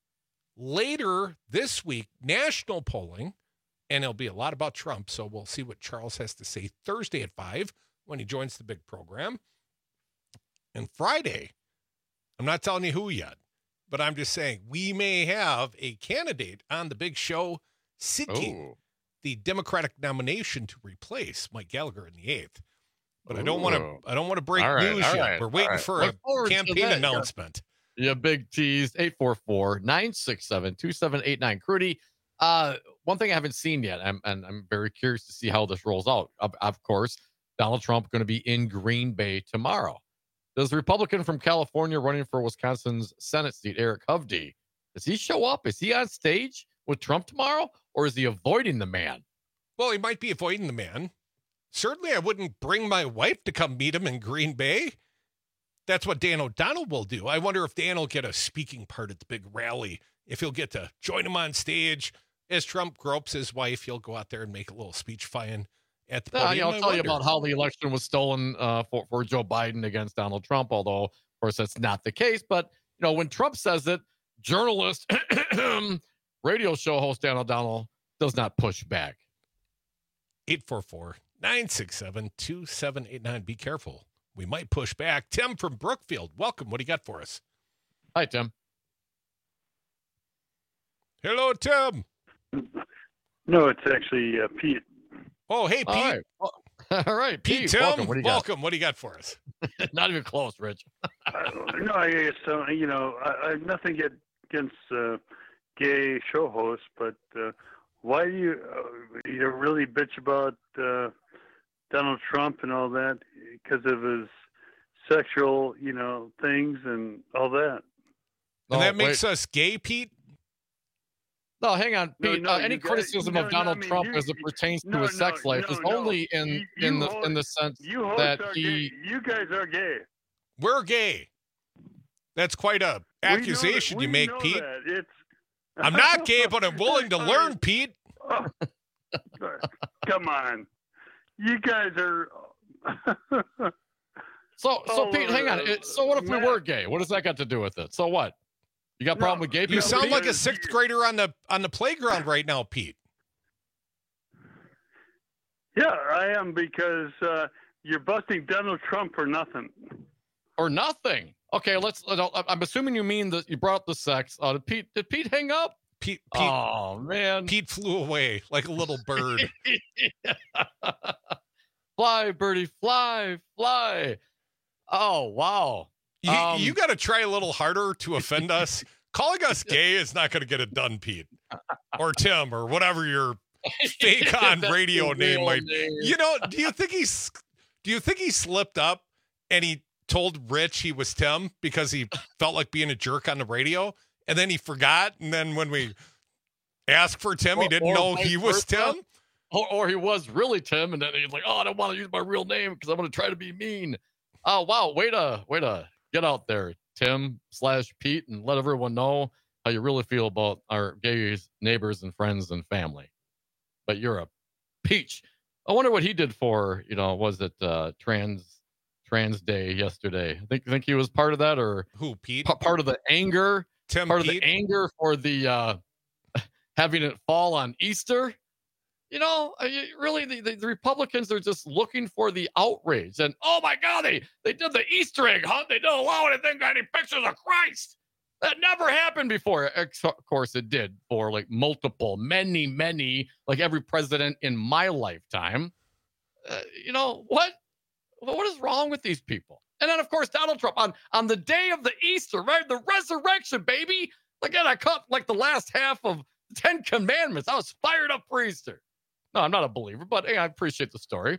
later this week, national polling, and it'll be a lot about Trump. So we'll see what Charles has to say Thursday at five when he joins the big program. And Friday, I'm not telling you who yet, but I'm just saying we may have a candidate on the big show seeking Oh. the Democratic nomination to replace Mike Gallagher in the eighth. But I don't want to. I don't want to break All right, news all yet. right, We're waiting all right. for Look a forward to campaign that. announcement. Yeah, big tease. eight four four, nine six seven, two seven eight nine. Crudy, uh, one thing I haven't seen yet, I'm, and I'm very curious to see how this rolls out. Of, of course, Donald Trump going to be in Green Bay tomorrow. Does the Republican from California running for Wisconsin's Senate seat, Eric Hovde, does he show up? Is he on stage with Trump tomorrow, or is he avoiding the man? Well, he might be avoiding the man. Certainly, I wouldn't bring my wife to come meet him in Green Bay. That's what Dan O'Donnell will do. I wonder if Dan will get a speaking part at the big rally, if he'll get to join him on stage. As Trump gropes his wife, he'll go out there and make a little speech fine at the Uh, podium. you know, I'll I tell you wonder. about how the election was stolen uh, for, for Joe Biden against Donald Trump, although, of course, that's not the case. But, you know, when Trump says it, journalist, radio show host Dan O'Donnell does not push back. eight four four, nine six seven, two seven eight nine. Be careful. We might push back. Tim from Brookfield, welcome. What do you got for us? Hi, Tim. Hello, Tim. No, it's actually uh, Pete. Oh, hey, Pete. All right, well, all right Pete, Pete. Tim, welcome. What do you got? welcome. What do you got for us? Not even close, Rich. No, I guess uh, you know I, I have nothing get- against uh, gay show hosts, but uh, why do you uh, you really bitch about uh, Donald Trump and all that because of his sexual, you know, things and all that? And Oh, that makes wait. us gay, Pete? No, hang on, No, Pete. no, uh, you any guys- criticism no, of no, I Donald mean, Trump you- as it pertains no, to his sex no, life no, is no. only in You- in you the host- in the sense You hosts that are he. gay. You guys are gay. We're gay. That's quite a We know accusation that- you we make, know Pete. that. It's I'm not gay, but I'm willing to learn, Pete. Oh, come on, you guys are. So, so Oh, Pete, hang on. uh, It, so, what if we Matt. were gay? What does that got to do with it? So, what? You got a problem with gay people? You sound Pete? like a sixth grader on the on the playground right now, Pete. Yeah, I am because uh, you're busting Donald Trump for nothing. or nothing. Okay, let's. I'm assuming you mean that you brought up the sex. Uh, did Pete? Did Pete hang up? Pete, Pete, oh man, Pete flew away like a little bird. Fly, birdie, fly, fly. Oh wow. You, Um, you got to try a little harder to offend us. Calling us gay is not going to get it done, Pete, or Tim, or whatever your fake on That's radio your name real might. name. You know, do you think he's? Do you think he slipped up and he told Rich he was Tim because he felt like being a jerk on the radio, and then he forgot, and then when we asked for Tim, he Or- didn't or know vice he was versa. Tim. Or, or he was really Tim, and then he's like, "Oh, I don't want to use my real name because I'm going to try to be mean." Oh wow, way to way to get out there, Tim slash Pete, and let everyone know how you really feel about our gay neighbors and friends and family. But you're a peach. I wonder what he did for, you know, was it uh, trans trans day yesterday? I think think he was part of that, or who Pete? P- part of the anger, Tim part Pete? of the anger for the uh, having it fall on Easter. You know, uh, you- really, the, the, the Republicans are just looking for the outrage. And oh my God, they, they did the Easter egg hunt. They didn't allow anything, any pictures of Christ. That never happened before. Ex- Of course, it did for like multiple, many, many, like every president in my lifetime. Uh, you know, what? What is wrong with these people? And then, of course, Donald Trump on, on the day of the Easter, right? The resurrection, baby. Look at I caught like the last half of Ten Commandments. I was fired up for Easter. No, I'm not a believer, but hey, I appreciate the story.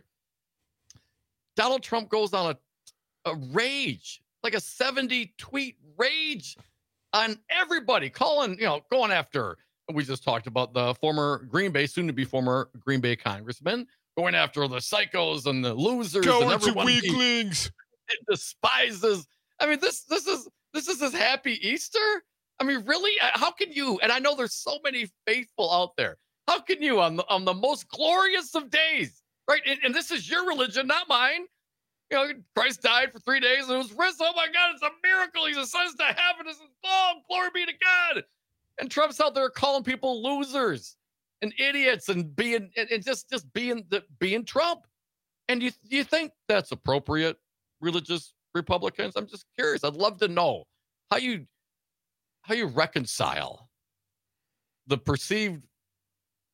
Donald Trump goes on a, a rage, like a seventy tweet rage on everybody, calling, you know, going after. We just talked about the former Green Bay, soon to be former Green Bay congressman, going after the psychos and the losers and Cowards and everyone he weaklings. despises. I mean, this this is this is his happy Easter. I mean, really? How can you? And I know there's so many faithful out there. How can you on the on the most glorious of days, right? And, and this is your religion, not mine. You know, Christ died for three days and it was risen. Oh my God, it's a miracle. He's ascended to heaven. It's oh, glory be to God. And Trump's out there calling people losers and idiots and being and, and just just being the being Trump. And you you think that's appropriate, religious Republicans? I'm just curious. I'd love to know how you how you reconcile the perceived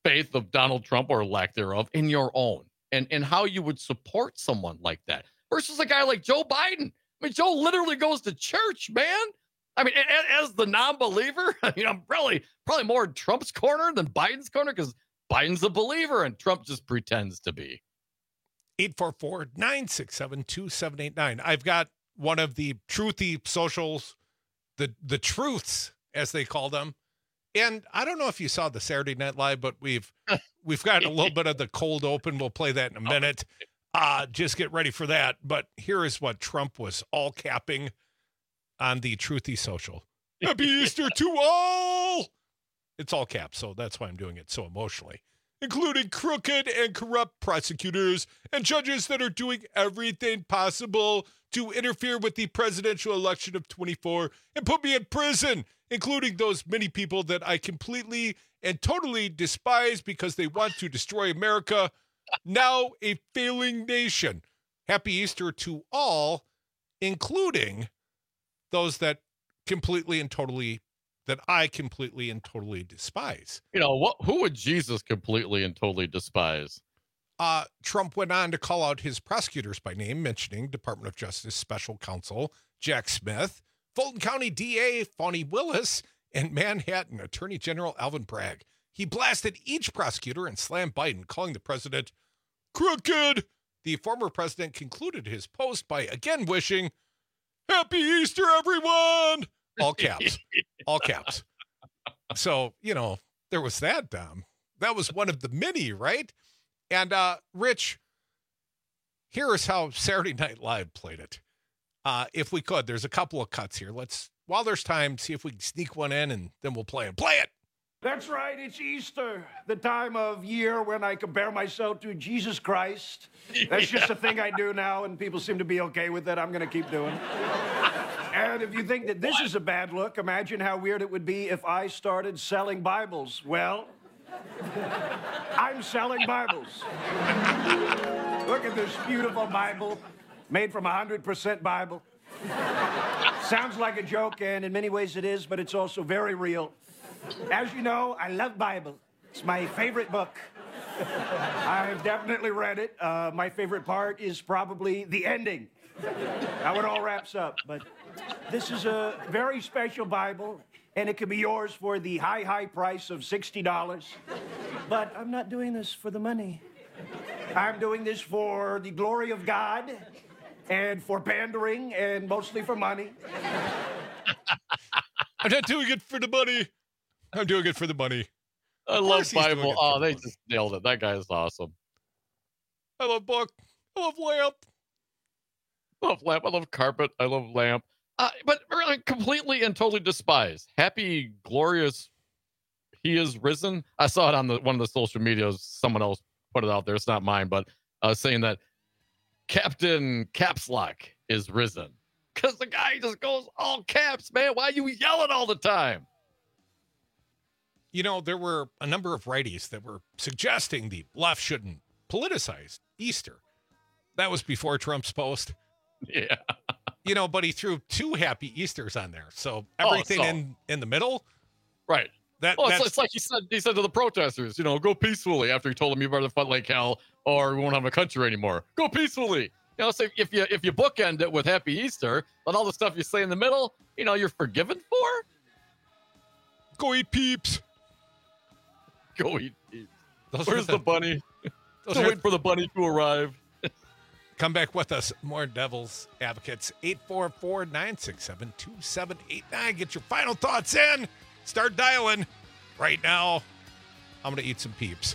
faith of Donald Trump or lack thereof in your own, and, and how you would support someone like that versus a guy like Joe Biden. I mean, Joe literally goes to church, man. I mean, as, as the non-believer, I mean, I'm really probably more in Trump's corner than Biden's corner because Biden's a believer and Trump just pretends to be. eight four four, nine six seven, two seven eight nine. I've got one of the truthy socials, the the truths, as they call them. And I don't know if you saw the Saturday Night Live, but we've we've got a little bit of the cold open. We'll play that in a minute. Uh, just get ready for that. But here is what Trump was all capping on the truthy social. Happy Easter to all! It's all caps, so that's why I'm doing it so emotionally. Including crooked and corrupt prosecutors and judges that are doing everything possible to interfere with the presidential election of twenty-four and put me in prison, including those many people that I completely and totally despise because they want to destroy America, now a failing nation. Happy Easter to all, including those that completely and totally that I completely and totally despise. You know, what? Who would Jesus completely and totally despise? Uh, Trump went on to call out his prosecutors by name, mentioning Department of Justice Special Counsel Jack Smith, Fulton County D A Fani Willis, and Manhattan Attorney General Alvin Bragg. He blasted each prosecutor and slammed Biden, calling the president crooked. The former president concluded his post by again wishing, Happy Easter, everyone! All caps. All caps. So, you know, there was that, Dom. That was one of the many, right? And, uh, Rich, here is how Saturday Night Live played it. Uh, if we could, there's a couple of cuts here. Let's, while there's time, see if we can sneak one in, and then we'll play it. Play it! That's right, it's Easter, the time of year when I compare myself to Jesus Christ. That's just a thing I do now, and people seem to be okay with it. I'm going to keep doing it. And if you think that this is a bad look, imagine how weird it would be if I started selling Bibles. Well, I'm selling Bibles. Look at this beautiful Bible, made from one hundred percent Bible. Sounds like a joke, and in many ways it is, but it's also very real. As you know, I love Bible. It's my favorite book. I've definitely read it. Uh, my favorite part is probably the ending, how it all wraps up. But this is a very special Bible, and it can be yours for the high, high price of sixty dollars. But I'm not doing this for the money. I'm doing this for the glory of God and for pandering and mostly for money. I'm not doing it for the money. I'm doing it for the money. I love Bible. Oh, they just nailed it. That guy is awesome. I love book. I love lamp. I love lamp. I love carpet. I love lamp. Uh, but really completely and totally despise. Happy, glorious, he is risen. I saw it on the one of the social medias. Someone else put it out there. It's not mine, but uh, saying that Captain Caps Lock is risen. Because the guy just goes all caps, man. Why are you yelling all the time? You know, there were a number of righties that were suggesting the left shouldn't politicize Easter. That was before Trump's post. Yeah. You know, but he threw two happy Easters on there. So everything oh, so. in, in the middle. Right. That, well, that's, it's, it's like he said, he said to the protesters, you know, go peacefully after he told them you better fight like hell or we won't have a country anymore. Go peacefully. You know, so if you if you bookend it with Happy Easter, then all the stuff you say in the middle, you know, you're forgiven for. Go eat peeps. Go eat peeps. Those Where's the, the bunny? Still waiting for the bunny to arrive. Come back with us. More Devil's Advocates. eight four four, nine six seven, two seven eight nine. Get your final thoughts in. Start dialing. Right now, I'm going to eat some peeps.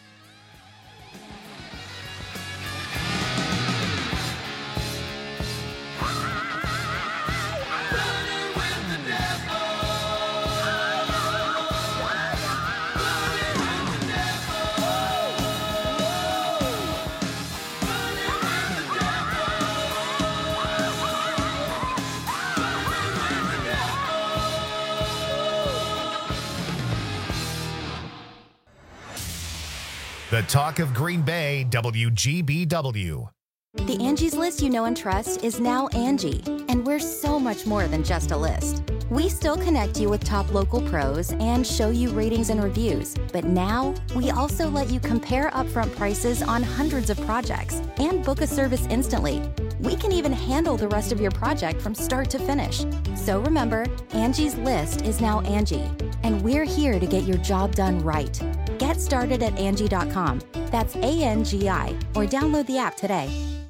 The talk of Green Bay, W G B W. The Angie's List you know and trust is now Angie, and we're so much more than just a list. We still connect you with top local pros and show you ratings and reviews, but now we also let you compare upfront prices on hundreds of projects and book a service instantly. We can even handle the rest of your project from start to finish. So remember, Angie's List is now Angie, and we're here to get your job done right. Get started at Angie dot com. That's A N G I, or download the app today.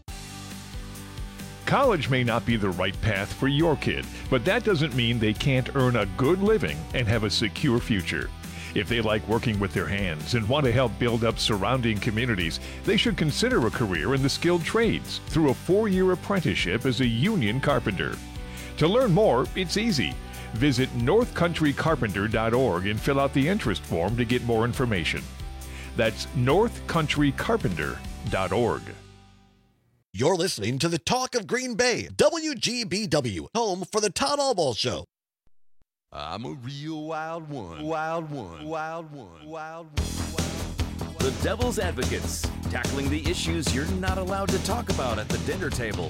College may not be the right path for your kid, but that doesn't mean they can't earn a good living and have a secure future. If they like working with their hands and want to help build up surrounding communities, they should consider a career in the skilled trades through a four-year apprenticeship as a union carpenter. To learn more, it's easy. Visit north country carpenter dot org and fill out the interest form to get more information. That's north country carpenter dot org. You're listening to the Talk of Green Bay, W G B W, home for the Todd Albaugh Show. I'm a real wild one. Wild one. Wild one. Wild one. The Devil's Advocates, tackling the issues you're not allowed to talk about at the dinner table.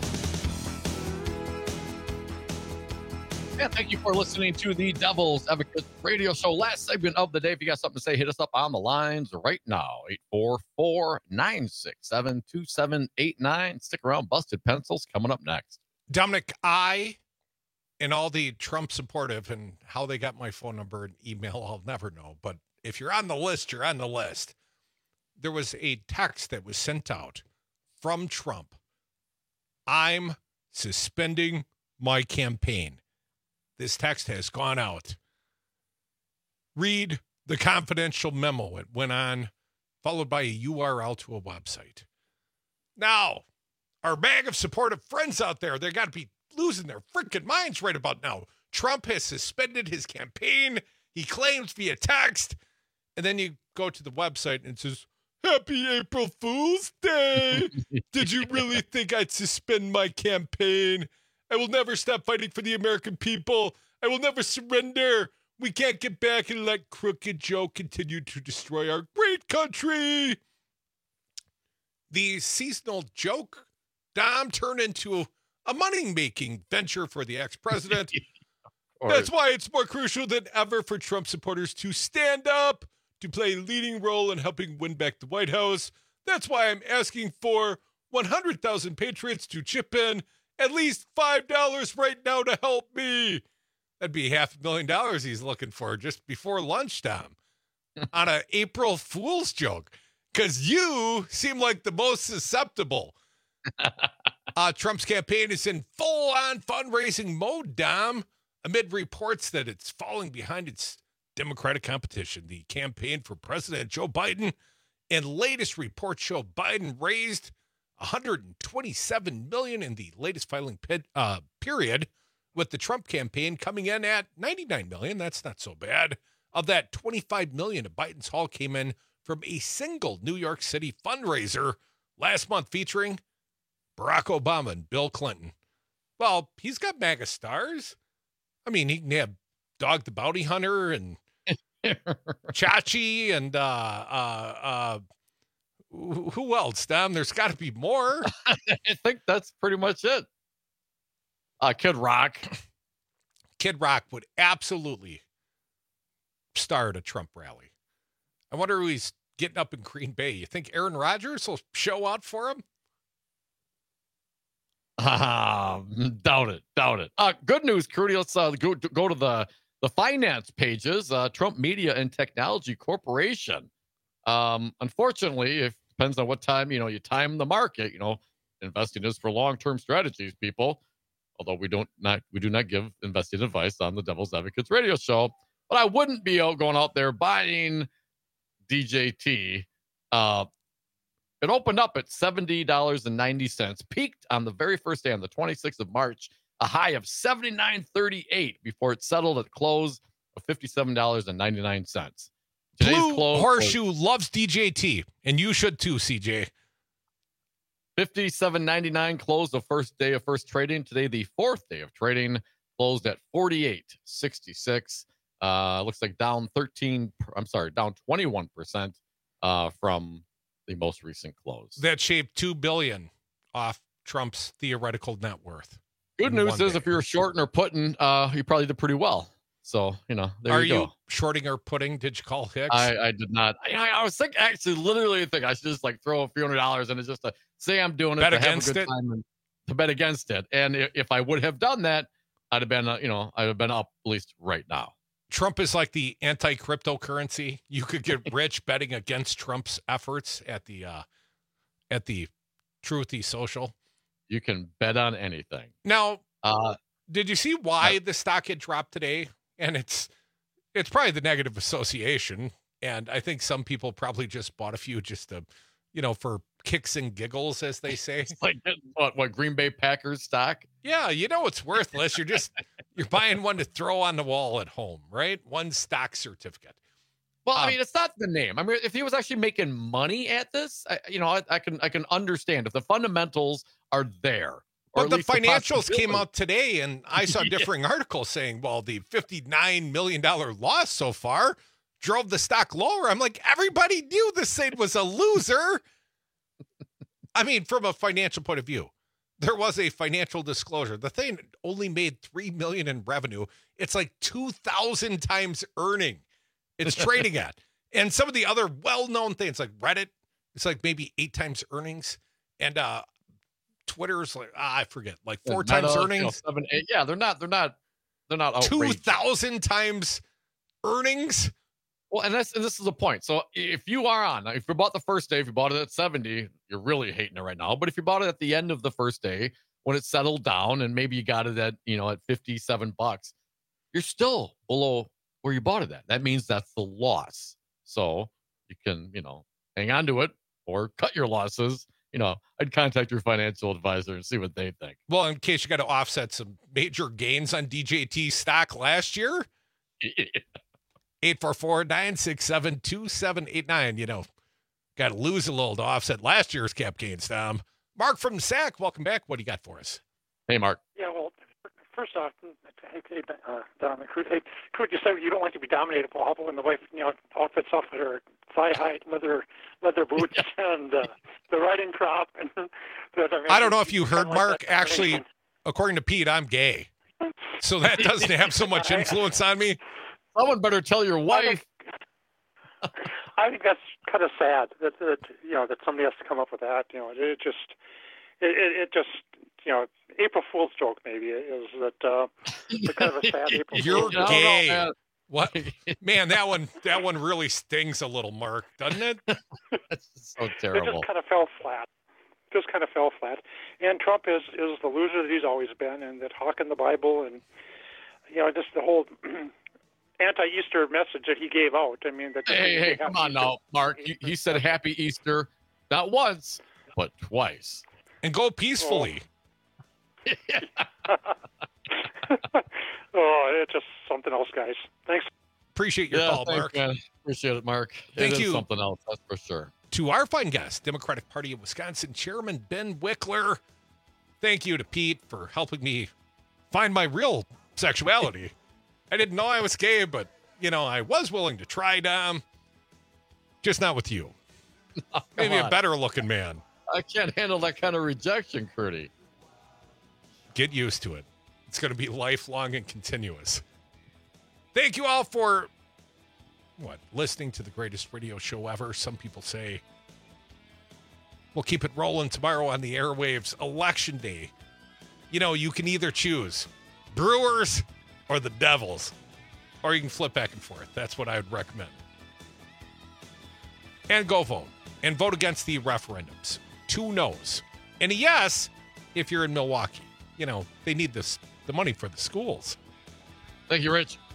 And thank you for listening to the Devil's Advocates radio show. Last segment of the day. If you got something to say, hit us up on the lines right now. eight four four, nine six seven, two seven eight nine. Stick around. Busted Pencils coming up next. Dominic, I and all the Trump supportive and how they got my phone number and email, I'll never know. But if you're on the list, you're on the list. There was a text that was sent out from Trump. I'm suspending my campaign. This text has gone out. Read the confidential memo. It went on, followed by a U R L to a website. Now, our bag of supportive friends out there, they got to be losing their freaking minds right about now. Trump has suspended his campaign. He claims via text. And then you go to the website and it says, Happy April Fool's Day. Did you really think I'd suspend my campaign? I will never stop fighting for the American people. I will never surrender. We can't get back and let Crooked Joe continue to destroy our great country. The seasonal joke, Dom, turned into a money-making venture for the ex-president. That's why it's more crucial than ever for Trump supporters to stand up, to play a leading role in helping win back the White House. That's why I'm asking for one hundred thousand patriots to chip in at least five dollars right now to help me. That'd be half a million dollars he's looking for just before lunchtime on an April Fool's joke, because you seem like the most susceptible. uh, Trump's campaign is in full-on fundraising mode, Dom, amid reports that it's falling behind its Democratic competition. The campaign for President Joe Biden and latest reports show Biden raised one hundred twenty-seven million dollars in the latest filing pit, uh, period, with the Trump campaign coming in at ninety-nine million dollars. That's not so bad. Of that, twenty-five million dollars of Biden's haul came in from a single New York City fundraiser last month featuring Barack Obama and Bill Clinton. Well, he's got MAGA stars. I mean, he can have Dog the Bounty Hunter and Chachi and uh, uh, uh, who else, Dom? There's got to be more. I think that's pretty much it. Uh, Kid Rock. Kid Rock would absolutely star at a Trump rally. I wonder who he's getting up in Green Bay. You think Aaron Rodgers will show out for him? Uh, doubt it. Doubt it. Uh, good news, Crudy. Let's uh, go, go to the, the finance pages. Uh, Trump Media and Technology Corporation. Um, unfortunately, it depends on what time, you know, you time the market, you know, investing is for long-term strategies, people. Although we don't not, we do not give investing advice on the Devil's Advocates radio show, but I wouldn't be out going out there buying D J T. Uh, it opened up at seventy dollars and ninety cents, peaked on the very first day on the twenty-sixth of March, a high of seventy-nine thirty-eight before it settled at close of fifty-seven dollars and ninety-nine cents. Today's Blue close Horseshoe was, loves D J T, and you should too, C J. fifty-seven ninety-nine closed the first day of first trading. Today, the fourth day of trading, closed at forty-eight sixty-six. Uh, looks like down thirteen. I'm sorry, down twenty-one percent uh, from the most recent close. That shaved two billion dollars off Trump's theoretical net worth. Good news is day. If you're shorting or putting, uh, you probably did pretty well. So, you know, there Are you go. you shorting or putting? Did you call Hicks? I, I did not. I, I was thinking, actually, literally think I should just like throw a few hundred dollars and it's just to say I'm doing it bet to against have a good it? time and to bet against it. And if, if I would have done that, I'd have been, uh, you know, I'd have been up at least right now. Trump is like the anti-cryptocurrency. You could get rich betting against Trump's efforts at the uh, at the Truthy Social. You can bet on anything. Now, uh, did you see why uh, the stock had dropped today? And it's it's probably the negative association. And I think some people probably just bought a few just to, you know, for kicks and giggles, as they say. It's like what, what Green Bay Packers stock? Yeah, you know it's worthless. You're just you're buying one to throw on the wall at home, right? One stock certificate. Well, I um, mean, it's not the name. I mean, if he was actually making money at this, I, you know, I, I can I can understand if the fundamentals are there. But the financials the came out today, and I saw differing yeah. articles saying, well, the fifty-nine million dollars loss so far drove the stock lower. I'm like, everybody knew this thing was a loser. I mean, from a financial point of view, there was a financial disclosure. The thing only made three million dollars in revenue. It's like two thousand times earning it's trading at. And some of the other well-known things like Reddit, it's like maybe eight times earnings. And uh, Twitter's like, ah, I forget, like four Meta, times earnings. You know, seven, eight. Yeah, they're not, they're not, they're not outrageous. two thousand times earnings. Well, and that's, and this is the point. So if you are on, if you bought the first day, if you bought it at seventy, you're really hating it right now. But if you bought it at the end of the first day, when it settled down and maybe you got it at, you know, at fifty-seven bucks, you're still below where you bought it at. That means that's the loss. So you can, you know, hang on to it or cut your losses. You know, I'd contact your financial advisor and see what they think. Well, in case you got to offset some major gains on D J T stock last year, eight four four, nine six seven, two seven eight nine. You know, got to lose a little to offset last year's cap gains, Tom. Mark from S A C, welcome back. What do you got for us? Hey, Mark. Yeah, well, first off, hey, uh, Don, hey, could you say you don't like to be dominated by when the wife, you know, outfits off with her thigh-high leather leather boots and uh, the riding crop. And the, I, mean, I don't know if you heard, like Mark. Actually, according to Pete, I'm gay, so that doesn't have so much influence on me. Someone better tell your wife. I think that's kind of sad that, that you know that somebody has to come up with that. You know, it, it just it, it just you know April Fool's joke maybe is that uh, it's kind of a sad April You're Fool's joke. gay. No, no, what man? That one that one really stings a little, Mark, doesn't it? That's so It terrible. just kind of fell flat. Just kind of fell flat. And Trump is is the loser that he's always been, and that hawking the Bible, and you know just the whole anti-Easter message that he gave out. I mean, that Hey, hey, come on Easter. now, Mark. He, he said Happy Easter, not once, but twice. And go peacefully. Oh, it's just something else, guys. Thanks. Appreciate your Yeah, call, thanks, Mark. man. Appreciate it, Mark. Thank it is you. something else, that's for sure. To our fine guest, Democratic Party of Wisconsin Chairman Ben Wickler. Thank you to Pete for helping me find my real sexuality. I didn't know I was gay, but, you know, I was willing to try, Dom. Just not with you. Oh, Maybe a on. better looking man. I can't handle that kind of rejection, Curdy. Get used to it. It's going to be lifelong and continuous. Thank you all for, what, listening to the greatest radio show ever. Some people say. We'll keep it rolling tomorrow on the airwaves. Election day. You know, you can either choose Brewers or the Devils, or you can flip back and forth. That's what I would recommend. And go vote. And vote against the referendums. Two no's. And a yes if you're in Milwaukee. You know, they need this the money for the schools. Thank you, Rich.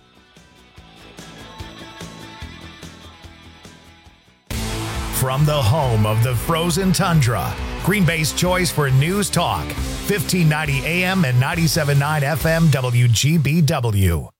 From the home of the frozen tundra, Green Bay's choice for news talk, fifteen ninety A M and ninety-seven point nine F M W G B W.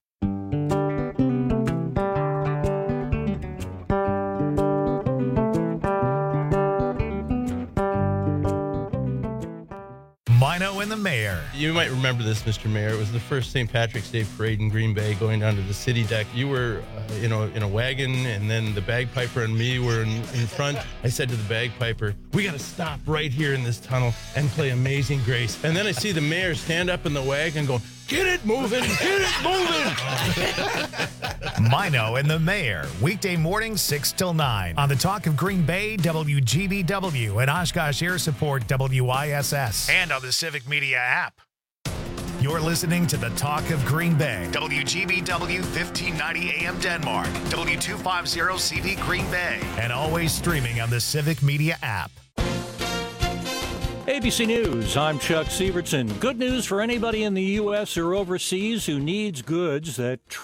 Mino and the mayor. You might remember this, Mister Mayor. It was the first Saint Patrick's Day parade in Green Bay going down to the city deck. You were, uh, you know, in a wagon, and then the bagpiper and me were in, in front. I said to the bagpiper, we got to stop right here in this tunnel and play Amazing Grace. And then I see the mayor stand up in the wagon going, get it moving, get it moving. Mino and the mayor, weekday mornings six till nine on the Talk of Green Bay, W G B W, and Oshkosh Air Support, W I S S, and on the Civic Media app. You're listening to the Talk of Green Bay, W G B W fifteen ninety A M Denmark, W two fifty C V Green Bay, and always streaming on the Civic Media app. A B C News, I'm Chuck Sievertson. Good news for anybody in the U S or overseas who needs goods that